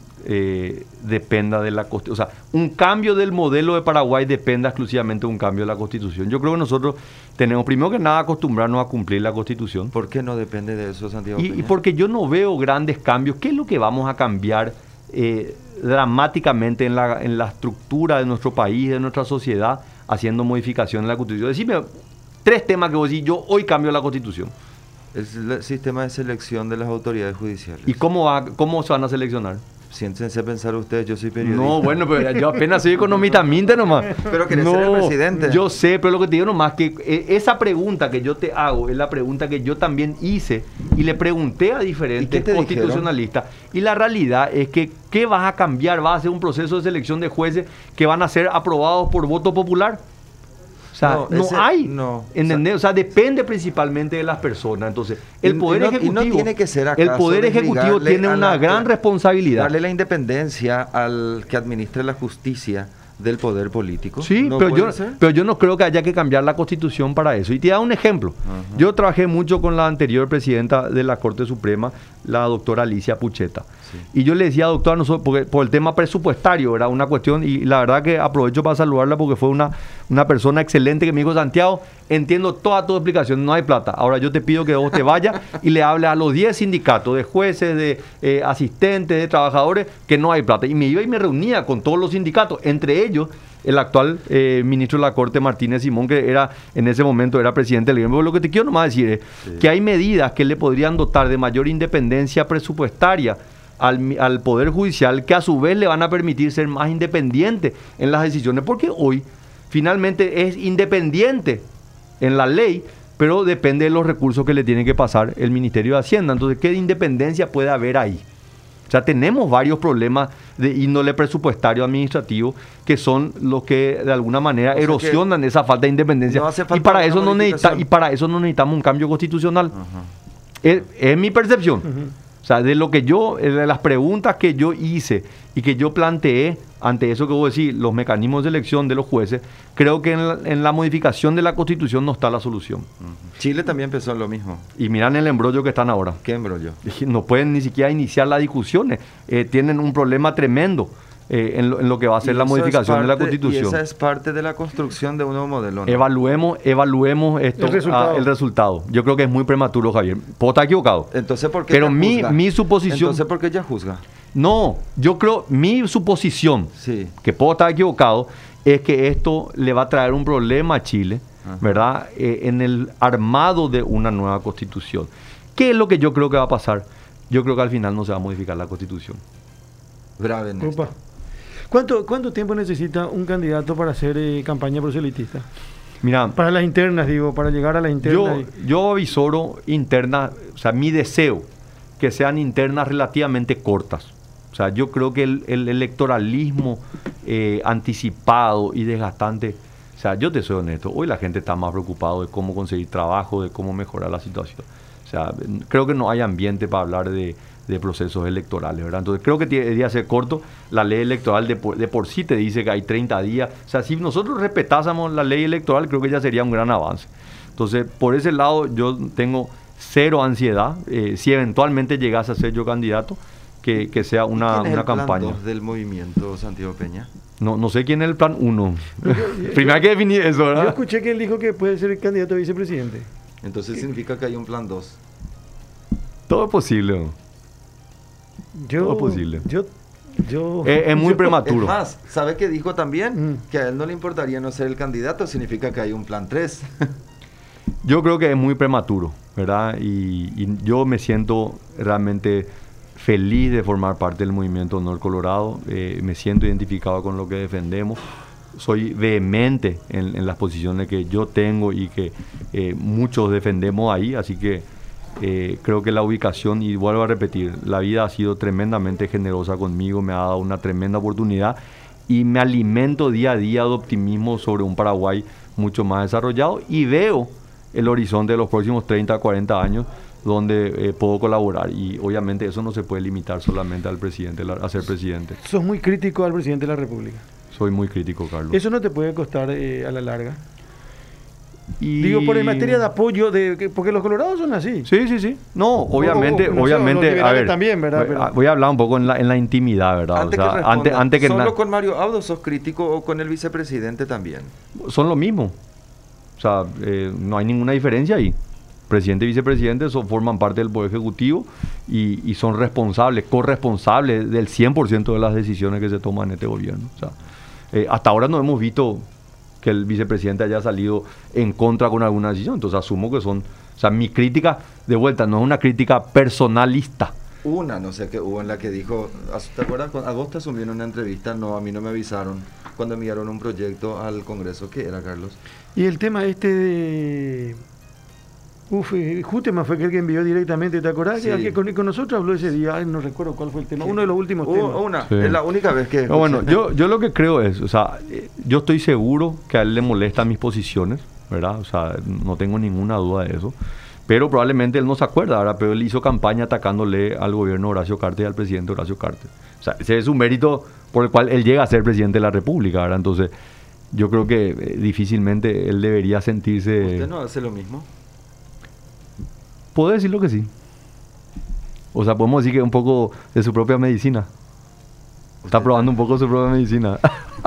eh, dependa de la Constitución. O sea, un cambio del modelo de Paraguay dependa exclusivamente de un cambio de la Constitución. Yo creo que nosotros tenemos primero que nada acostumbrarnos a cumplir la Constitución. ¿Por qué no depende de eso, Santiago Y, y porque yo no veo grandes cambios. ¿Qué es lo que vamos a cambiar eh, dramáticamente en la, en la estructura de nuestro país, de nuestra sociedad, haciendo modificaciones en la Constitución? Decime tres temas que vos decís, yo hoy cambio la Constitución. Es el sistema de selección de las autoridades judiciales. ¿Y cómo, va, cómo se van a seleccionar? Siéntense a pensar ustedes, yo soy periodista. No, bueno, pero yo apenas soy economista nomás. Pero querés no, ser el presidente. Yo sé, pero lo que te digo nomás que esa pregunta que yo te hago es la pregunta que yo también hice y le pregunté a diferentes constitucionalistas. Dijeron? Y la realidad es que, ¿qué vas a cambiar? ¿Va a ser un proceso de selección de jueces que van a ser aprobados por voto popular? O sea, no, no ese, hay, no, ¿entendés? O sea, depende principalmente de las personas. Entonces, el Poder y no, Ejecutivo, y no tiene que ser el poder ejecutivo tiene una la, gran responsabilidad. Darle la independencia al que administre la justicia del poder político. Sí, ¿no pero, yo, pero yo no creo que haya que cambiar la Constitución para eso. Y te da un ejemplo. Uh-huh. Yo trabajé mucho con la anterior presidenta de la Corte Suprema, la doctora Alicia Pucheta. Sí. Y yo le decía, doctora, nosotros, porque, por el tema presupuestario, era una cuestión, y la verdad que aprovecho para saludarla porque fue una, una persona excelente que me dijo, Santiago, entiendo toda tu explicación, no hay plata. Ahora yo te pido que vos te vayas y le hables a los diez sindicatos de jueces, de eh, asistentes, de trabajadores, que no hay plata. Y me iba y me reunía con todos los sindicatos, entre ellos el actual eh, ministro de la Corte, Martínez Simón, que era en ese momento era presidente del gremio. Lo que te quiero nomás decir es sí. que hay medidas que le podrían dotar de mayor independencia presupuestaria al, al Poder Judicial, que a su vez le van a permitir ser más independiente en las decisiones, porque hoy finalmente es independiente en la ley, pero depende de los recursos que le tiene que pasar el Ministerio de Hacienda. Entonces, ¿qué independencia puede haber ahí? O sea, tenemos varios problemas de índole presupuestario administrativo que son los que de alguna manera o sea erosionan esa falta de independencia. No hace falta y, para eso no necesita, y para eso no necesitamos un cambio constitucional. Uh-huh. es, es mi percepción. Uh-huh. O sea, de lo que yo, de las preguntas que yo hice y que yo planteé ante eso que vos decís, los mecanismos de elección de los jueces, creo que en la, en la modificación de la Constitución no está la solución. Uh-huh. Chile también pensó en lo mismo. Y miran el embrollo que están ahora. ¿Qué embrollo? No pueden ni siquiera iniciar las discusiones. Eh, tienen un problema tremendo eh, en, lo, en lo que va a ser la modificación parte, de la Constitución. Y esa es parte de la construcción de un nuevo modelo, ¿no? Evaluemos, evaluemos esto, el resultado. Ah, el resultado. Yo creo que es muy prematuro, Javier. Puedo estar equivocado. Entonces, ¿por qué Pero mi, mi suposición... Entonces, ¿por qué ella juzga? No, yo creo, mi suposición, sí. que puedo estar equivocado, es que esto le va a traer un problema a Chile, ajá, ¿verdad? Eh, en el armado de una nueva Constitución. ¿Qué es lo que yo creo que va a pasar? Yo creo que al final no se va a modificar la Constitución. Grave en esto. ¿Cuánto, ¿Cuánto tiempo necesita un candidato para hacer eh, campaña proselitista? Mira, para las internas, digo, para llegar a las internas. Yo, yo avisoro internas, o sea, mi deseo que sean internas relativamente cortas. O sea, yo creo que el, el electoralismo eh, anticipado y desgastante, o sea, yo te soy honesto, hoy la gente está más preocupada de cómo conseguir trabajo, de cómo mejorar la situación. O sea, creo que no hay ambiente para hablar de, de procesos electorales, ¿verdad? Entonces, creo que debería ser corto. La ley electoral de por, de por sí te dice que hay treinta días. O sea, si nosotros respetásemos la ley electoral, creo que ya sería un gran avance. Entonces, por ese lado, yo tengo cero ansiedad. Eh, si eventualmente llegase a ser yo candidato, que, que sea una, ¿Quién es una el campaña. Plan dos del movimiento Santiago Peña? No, no sé quién es el plan uno. Primero hay que definir eso, ¿verdad? Yo escuché que él dijo que puede ser el candidato a vicepresidente. Entonces ¿Qué? significa que hay un plan dos. Todo es posible. Yo, Todo es posible. Yo, yo, es, es muy yo, prematuro. Es más, ¿sabe qué dijo también? Mm. Que a él no le importaría no ser el candidato, significa que hay un plan tres. Yo creo que es muy prematuro, ¿verdad? Y, y yo me siento realmente feliz de formar parte del movimiento Honor Colorado. Eh, me siento identificado con lo que defendemos. Soy vehemente en, en las posiciones que yo tengo y que eh, muchos defendemos ahí, así que eh, creo que la ubicación, y vuelvo a repetir, la vida ha sido tremendamente generosa conmigo, me ha dado una tremenda oportunidad y me alimento día a día de optimismo sobre un Paraguay mucho más desarrollado y veo el horizonte de los próximos treinta, cuarenta años donde eh, puedo colaborar, y obviamente eso no se puede limitar solamente al presidente, a ser presidente. Sos muy crítico al presidente de la República. Soy muy crítico, Carlos. ¿Eso no te puede costar eh, a la larga? Y... Digo, por en materia de apoyo, de, porque los colorados son así. Sí, sí, sí. No, obviamente, o, no obviamente, sé, a ver, también, ¿verdad? voy, Pero... voy a hablar un poco en la, en la intimidad, ¿verdad? Antes o sea, que responda, antes, antes que ¿solo na... con Mario Abdo sos crítico o con el vicepresidente también? Son lo mismo. O sea, eh, no hay ninguna diferencia ahí. Presidente y vicepresidente son, forman parte del Poder Ejecutivo y, y son responsables, corresponsables del cien por ciento de las decisiones que se toman en este gobierno. O sea, eh, hasta ahora no hemos visto que el vicepresidente haya salido en contra con alguna decisión. Entonces asumo que son... O sea, mi crítica, de vuelta, no es una crítica personalista. Una, no sé qué hubo en la que dijo... ¿Te acuerdas? A vos te asumió en una entrevista, no, a mí no me avisaron cuando enviaron un proyecto al Congreso. ¿Qué era, Carlos? Y el tema este de... Uf, eh, Jutema fue aquel que envió directamente, ¿te acordás? Sí. Que con, con nosotros habló ese día, ay, no recuerdo cuál fue el tema, ¿Qué? uno de los últimos Uh, temas. una, Sí. es la única vez que... No, bueno, yo, yo lo que creo es, o sea, eh, yo estoy seguro que a él le molestan mis posiciones, ¿verdad? O sea, no tengo ninguna duda de eso. Pero probablemente él no se acuerda, ¿verdad? Pero él hizo campaña atacándole al gobierno de Horacio Cartes y al presidente Horacio Cartes. O sea, ese es un mérito por el cual él llega a ser presidente de la República, ¿verdad? Entonces, yo creo que eh, difícilmente él debería sentirse... ¿Usted no hace lo mismo? Puedo decirlo que sí. O sea, podemos decir que un poco de su propia medicina. Está probando un poco su propia medicina.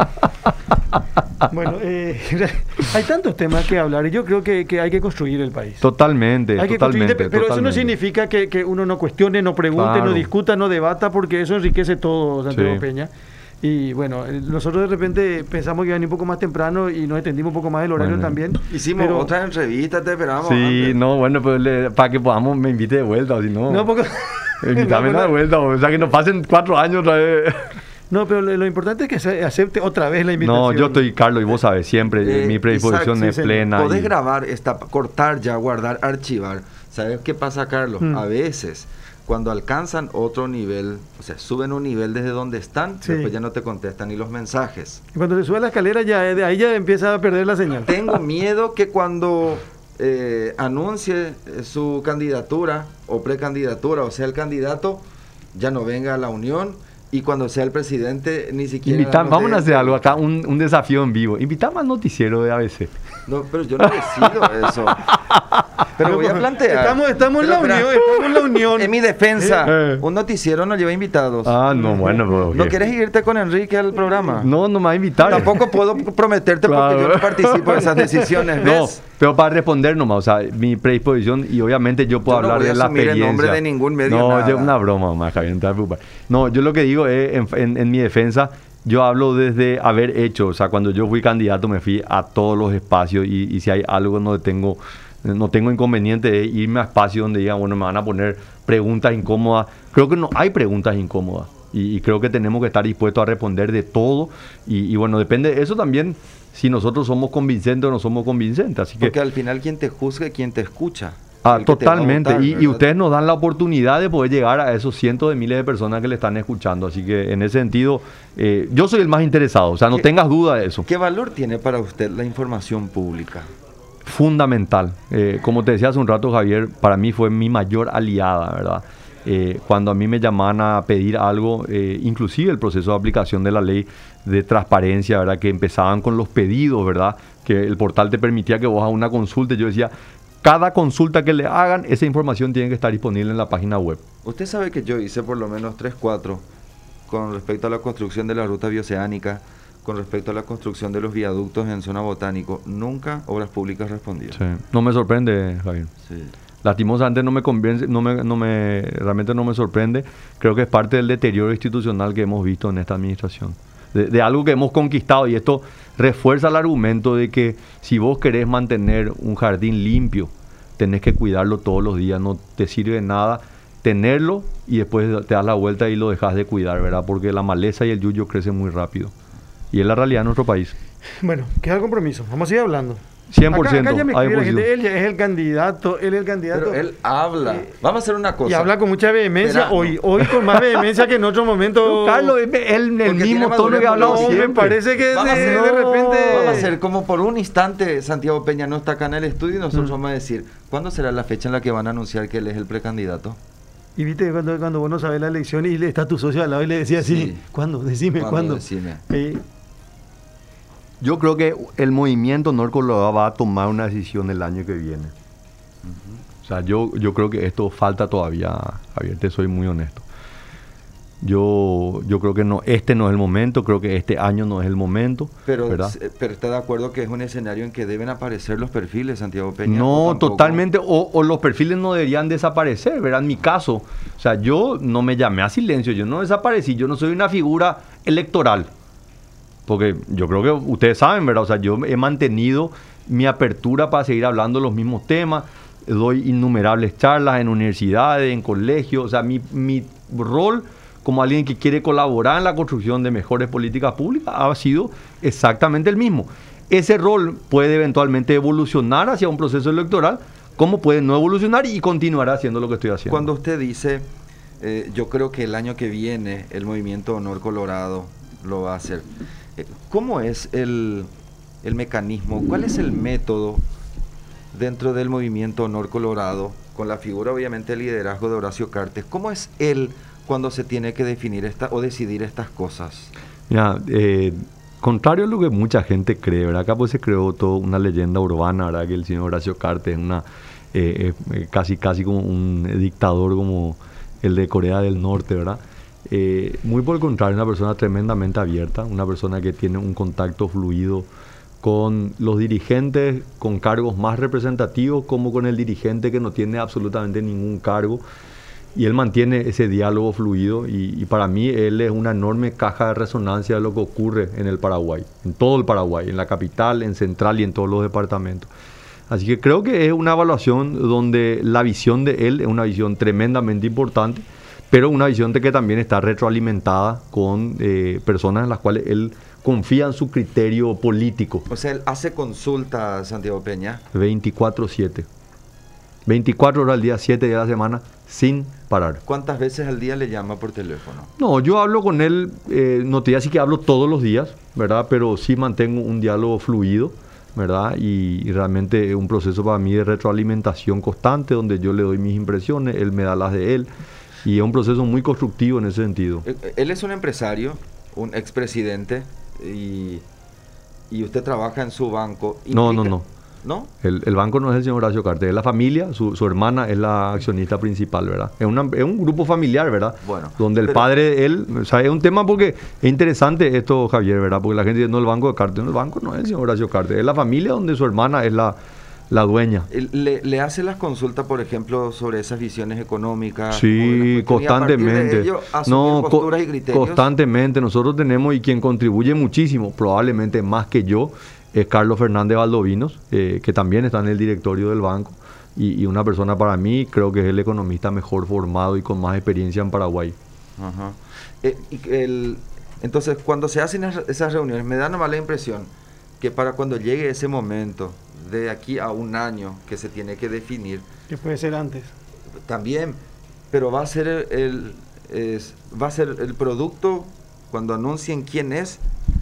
Bueno, eh, hay tantos temas que hablar y yo creo que, que hay que construir el país. Totalmente, Hay que totalmente. construir, pero totalmente. eso no significa que, que uno no cuestione, no pregunte, Claro. no discuta, no debata, porque eso enriquece todo, Santiago Sí. Peña. Y bueno, eh, nosotros de repente pensamos que iba a venir un poco más temprano y nos extendimos un poco más el horario Bueno. también. Hicimos pero- otra entrevista, te esperamos. Sí, antes. no, bueno, pues le- para que podamos me invite de vuelta, o si no... No, porque- Invítame no, de vuelta, o sea, que nos pasen cuatro años otra vez. no, pero lo, lo importante es que se acepte otra vez la invitación. No, yo estoy, Carlos, y vos sabes, siempre Eh, mi predisposición Isaac, es sí, señor. plena. Podés y- grabar, esta, cortar ya, guardar, archivar. ¿Sabes qué pasa, Carlos? Mm. A veces, cuando alcanzan otro nivel, o sea, suben un nivel desde donde están, Sí. después ya no te contestan ni los mensajes. Y cuando se sube a la escalera, ya de ahí ya empieza a perder la señal. Tengo miedo que cuando eh, anuncie eh, su candidatura o precandidatura, o sea, el candidato, ya no venga a la unión y cuando sea el presidente ni siquiera... Invita- nos vamos dé- a hacer algo acá, un, un desafío en vivo. Invitamos al noticiero de A B C. No, pero yo no decido eso. Pero voy a plantear. Estamos, estamos en Pero, la espera, unión, estamos en la unión. En mi defensa, Eh. un noticiero no lleva invitados. Ah, no, bueno, pues, ¿No ok. quieres irte con Enrique al programa? No, no me va a invitar. Tampoco puedo prometerte Claro. porque yo no participo de esas decisiones, No, ¿ves? pero para responder nomás, o sea, mi predisposición, y obviamente yo puedo Yo no hablar voy a de la asumir el experiencia. nombre de ningún medio, No, nada. yo una broma, más Javier, no te vas a preocupar. No, yo lo que digo es, en, en- en mi defensa, yo hablo desde haber hecho, o sea, cuando yo fui candidato me fui a todos los espacios y, y si hay algo donde tengo, no tengo inconveniente de irme a espacios donde digan, bueno, me van a poner preguntas incómodas. Creo que no hay preguntas incómodas. Y, y creo que tenemos que estar dispuestos a responder de todo. Y, y bueno, depende de eso también, si nosotros somos convincentes o no somos convincentes. Así que, Porque al final quien te juzga es quien te escucha. ah, El que te va a totalmente. votar, y, y ¿verdad? ustedes nos dan la oportunidad de poder llegar a esos cientos de miles de personas que le están escuchando. Así que en ese sentido, eh, yo soy el más interesado. O sea, no ¿Qué- tengas duda de eso. ¿Qué valor tiene para usted la información pública? Fundamental. Eh, como te decía hace un rato, Javier, para mí fue mi mayor aliada, ¿verdad? Eh, cuando a mí me llamaban a pedir algo, eh, inclusive el proceso de aplicación de la ley de transparencia, ¿verdad? Que empezaban con los pedidos, ¿verdad? Que el portal te permitía que vos hagas una consulta. Yo decía, cada consulta que le hagan, esa información tiene que estar disponible en la página web. Usted sabe que yo hice por lo menos tres, cuatro con respecto a la construcción de la ruta bioceánica, con respecto a la construcción de los viaductos en zona botánico. Nunca Obras Públicas respondió. Sí. No me sorprende, Javier. Sí. Lastimosamente no me convence, no me, no me, realmente no me sorprende. Creo que es parte del deterioro institucional que hemos visto en esta administración. De, de algo que hemos conquistado, y esto refuerza el argumento de que si vos querés mantener un jardín limpio, tenés que cuidarlo todos los días. No te sirve de nada tenerlo y después te das la vuelta y lo dejas de cuidar, ¿verdad? Porque la maleza y el yuyo crecen muy rápido. Y es la realidad de nuestro país. Bueno, queda el compromiso. Vamos a seguir hablando. cien por ciento. Acá, acá ya me hay escribe la gente, oposición. él ya es el candidato, él es el candidato. Pero él habla. Eh, Vamos a hacer una cosa. Y habla con mucha vehemencia, Verano. hoy, hoy con más vehemencia que en otro momento. Pero, Carlos, él, él- el Porque tiene mismo tono que ha hablado no, madurez me siempre. parece que de, Vamos a hacer- de repente. Vamos a hacer como por un instante Santiago Peña no está acá en el estudio y nosotros Mm. vamos a decir, ¿cuándo será la fecha en la que van a anunciar que él es el precandidato? Y viste cuando, cuando vos no sabés la elección y le está tu socio al lado y le decía así, Sí. ¿cuándo? Decime, ¿Cuándo? ¿cuándo? Decime. Eh, Yo creo que el movimiento Norcolorado va a tomar una decisión el año que viene. O sea, yo, yo creo que esto falta todavía, Javier, te soy muy honesto. Yo, yo creo que no, este no es el momento, creo que este año no es el momento. Pero, ¿verdad? eh, pero está de acuerdo que es un escenario en que deben aparecer los perfiles, Santiago Peña. No, ¿O tampoco? totalmente, o, o los perfiles no deberían desaparecer, ¿verdad? En mi caso, o sea, yo no me llamé a silencio, yo no desaparecí, yo no soy una figura electoral. Porque yo creo que ustedes saben, ¿verdad? O sea, yo he mantenido mi apertura para seguir hablando de los mismos temas, doy innumerables charlas en universidades, en colegios, o sea, mi, mi rol como alguien que quiere colaborar en la construcción de mejores políticas públicas ha sido exactamente el mismo. Ese rol puede eventualmente evolucionar hacia un proceso electoral, como puede no evolucionar y continuar haciendo lo que estoy haciendo. Cuando usted dice, eh, yo creo que el año que viene el movimiento Honor Colorado lo va a hacer, eh, ¿cómo es el, el mecanismo? ¿Cuál es el método dentro del movimiento Honor Colorado, con la figura obviamente del liderazgo de Horacio Cartes? ¿Cómo es él cuando se tiene que definir esta, o decidir estas cosas? Mira, eh, contrario a lo que mucha gente cree, ¿verdad? Acá pues se creó toda una leyenda urbana, ¿verdad? Que el señor Horacio Cartes es una, eh, eh, casi, casi como un dictador como el de Corea del Norte, ¿verdad? Eh, muy por el contrario, una persona tremendamente abierta, una persona que tiene un contacto fluido con los dirigentes con cargos más representativos como con el dirigente que no tiene absolutamente ningún cargo. Y él mantiene ese diálogo fluido y, y para mí él es una enorme caja de resonancia de lo que ocurre en el Paraguay, en todo el Paraguay, en la capital, en Central y en todos los departamentos. Así que creo que es una evaluación donde la visión de él es una visión tremendamente importante, pero una visión de que también está retroalimentada con eh, personas en las cuales él confía en su criterio político. O sea, él hace consulta, Santiago Peña. veinticuatro siete. veinticuatro horas al día, siete días a la semana, sin parar. ¿Cuántas veces al día le llama por teléfono? No, yo hablo con él, eh, no te digo así que hablo todos los días, ¿verdad? Pero sí mantengo un diálogo fluido, ¿verdad? Y, y realmente es un proceso para mí de retroalimentación constante, donde yo le doy mis impresiones, él me da las de él, y es un proceso muy constructivo en ese sentido. Eh, Él es un empresario, un expresidente, y, y usted trabaja en su banco. No, no, Implica- no. ¿No? El, el banco no es el señor Horacio Cartes, es la familia, su, su hermana es la accionista principal, ¿verdad? Es, una- es un grupo familiar, ¿verdad? Bueno, Donde el pero- padre de él, o sea, es un tema porque es interesante esto, Javier, ¿verdad? Porque la gente dice, no, el banco de Cartes, no, el banco no es el señor Horacio Cartes, es la familia donde su hermana es la, la dueña. Él Le, le hace las consultas, por ejemplo, sobre esas visiones económicas. Sí, como de las cuestiones, y a partir de constantemente. ello, asumir No, co- posturas y criterios. constantemente. Nosotros tenemos, y quien contribuye muchísimo, probablemente más que yo, es Carlos Fernández Valdovinos, eh, que también está en el directorio del banco. Y, y una persona para mí, creo que es el economista mejor formado y con más experiencia en Paraguay. Ajá. Eh, y el- entonces, cuando se hacen es- esas reuniones, me da nomás la impresión que para cuando llegue ese momento, de aquí a un año que se tiene que definir, que puede ser antes. también, pero va a ser el, el- es- va a ser el producto, cuando anuncien quién es,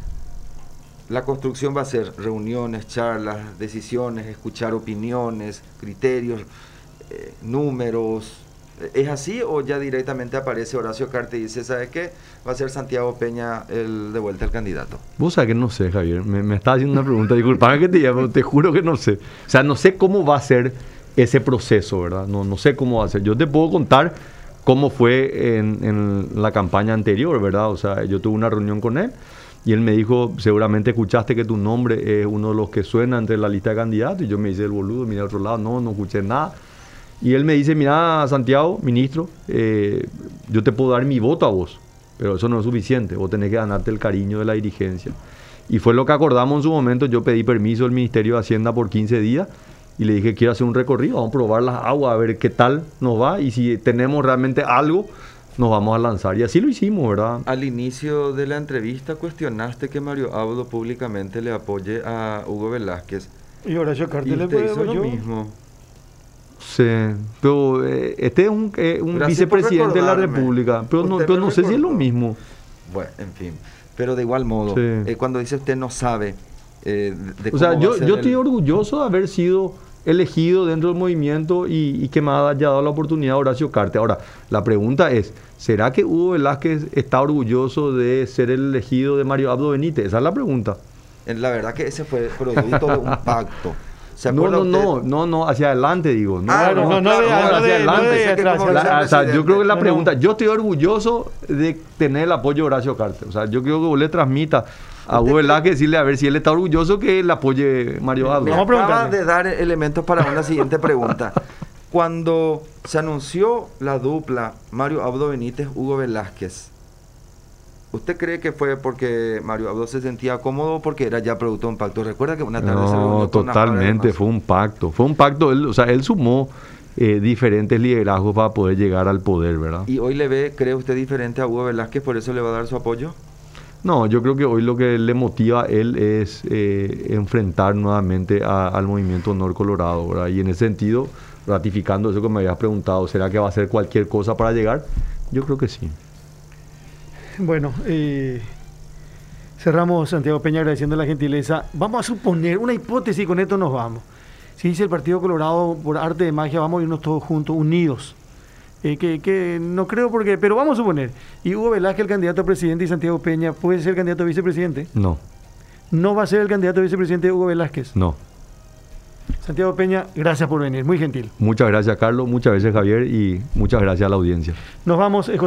la construcción va a ser reuniones, charlas, decisiones, escuchar opiniones, criterios, eh, números. ¿Es así o ya directamente aparece Horacio Cartes y dice, ¿sabe qué? Va a ser Santiago Peña el de vuelta al candidato? Vos sabés que no sé, Javier. Me, me estás haciendo una pregunta. Disculpame que te diga, pero te juro que no sé. O sea, no sé cómo va a ser ese proceso, ¿verdad? No, no sé cómo va a ser. Yo te puedo contar cómo fue en, en la campaña anterior, ¿verdad? O sea, yo tuve una reunión con él y él me dijo, seguramente escuchaste que tu nombre es uno de los que suena entre la lista de candidatos. Y yo me hice el boludo, miré al otro lado, no, no escuché nada. Y él me dice, mira, Santiago, ministro, eh, yo te puedo dar mi voto a vos, pero eso no es suficiente, vos tenés que ganarte el cariño de la dirigencia. Y fue lo que acordamos en su momento. Yo pedí permiso al Ministerio de Hacienda por quince días y le dije, quiero hacer un recorrido, vamos a probar las aguas, a ver qué tal nos va, y si tenemos realmente algo, nos vamos a lanzar. Y así lo hicimos, ¿verdad? Al inicio de la entrevista cuestionaste que Mario Abdo públicamente le apoye a Hugo Velázquez. Y Horacio Cartes Y le usted puede hizo lo yo. mismo. Sí, pero eh, este es un, eh, un Gracias por vicepresidente de la recordarme. República, pero no, Usted pero me no sé si es lo recordó. mismo. Bueno, en fin. Pero de igual modo, Sí. eh, cuando dice usted no sabe eh, de O cómo sea, va a yo, ser yo el- estoy orgulloso de haber sido elegido dentro del movimiento y, y que me haya dado la oportunidad Horacio Cartes. Ahora, la pregunta es, ¿será que Hugo Velázquez está orgulloso de ser el elegido de Mario Abdo Benítez? Esa es la pregunta. La verdad que ese fue producto de un pacto. ¿Se No, acuerda no, usted? no, no, no, hacia adelante digo. No, Ah, no, no, claro, de- claro, no hacia de- no adelante. de Pensé que atrás, como hacia La- o sea, yo creo que la No, no. pregunta, yo estoy orgulloso de tener el apoyo de Horacio Cartes. O sea, yo creo que vos le transmita a Hugo Velázquez decirle a ver si él está orgulloso que él apoye Mario Abdo. Me Vamos a acaba preguntarle. de dar elementos para una siguiente pregunta. Cuando se anunció la dupla Mario Abdo Benítez, Hugo Velázquez, ¿usted cree que fue porque Mario Abdo se sentía cómodo o porque era ya producto de un pacto? Recuerda que una tarde se No, reunió con Navarro totalmente, además. fue un pacto. Fue un pacto, él, o sea, él sumó eh, diferentes liderazgos para poder llegar al poder, ¿verdad? ¿Y hoy le ve, cree usted diferente a Hugo Velázquez, por eso le va a dar su apoyo? No, yo creo que hoy lo que le motiva a él es eh, enfrentar nuevamente a- al movimiento Honor Colorado, ¿verdad? Y en ese sentido, ratificando eso que me habías preguntado, ¿será que va a hacer cualquier cosa para llegar? Yo creo que sí. Bueno, eh, cerramos, Santiago Peña, agradeciendo la gentileza. Vamos a suponer una hipótesis y con esto nos vamos. Si dice el Partido Colorado, por arte de magia, vamos a irnos todos juntos, unidos. Eh, que, que no creo porque, pero vamos a suponer. Y Hugo Velázquez, el candidato a presidente, y Santiago Peña, ¿puede ser candidato a vicepresidente? No, No va a ser el candidato a vicepresidente Hugo Velázquez. no. Santiago Peña, gracias por venir, muy gentil. Muchas gracias, Carlos. Muchas gracias, Javier. Y muchas gracias a la audiencia. Nos vamos. eh,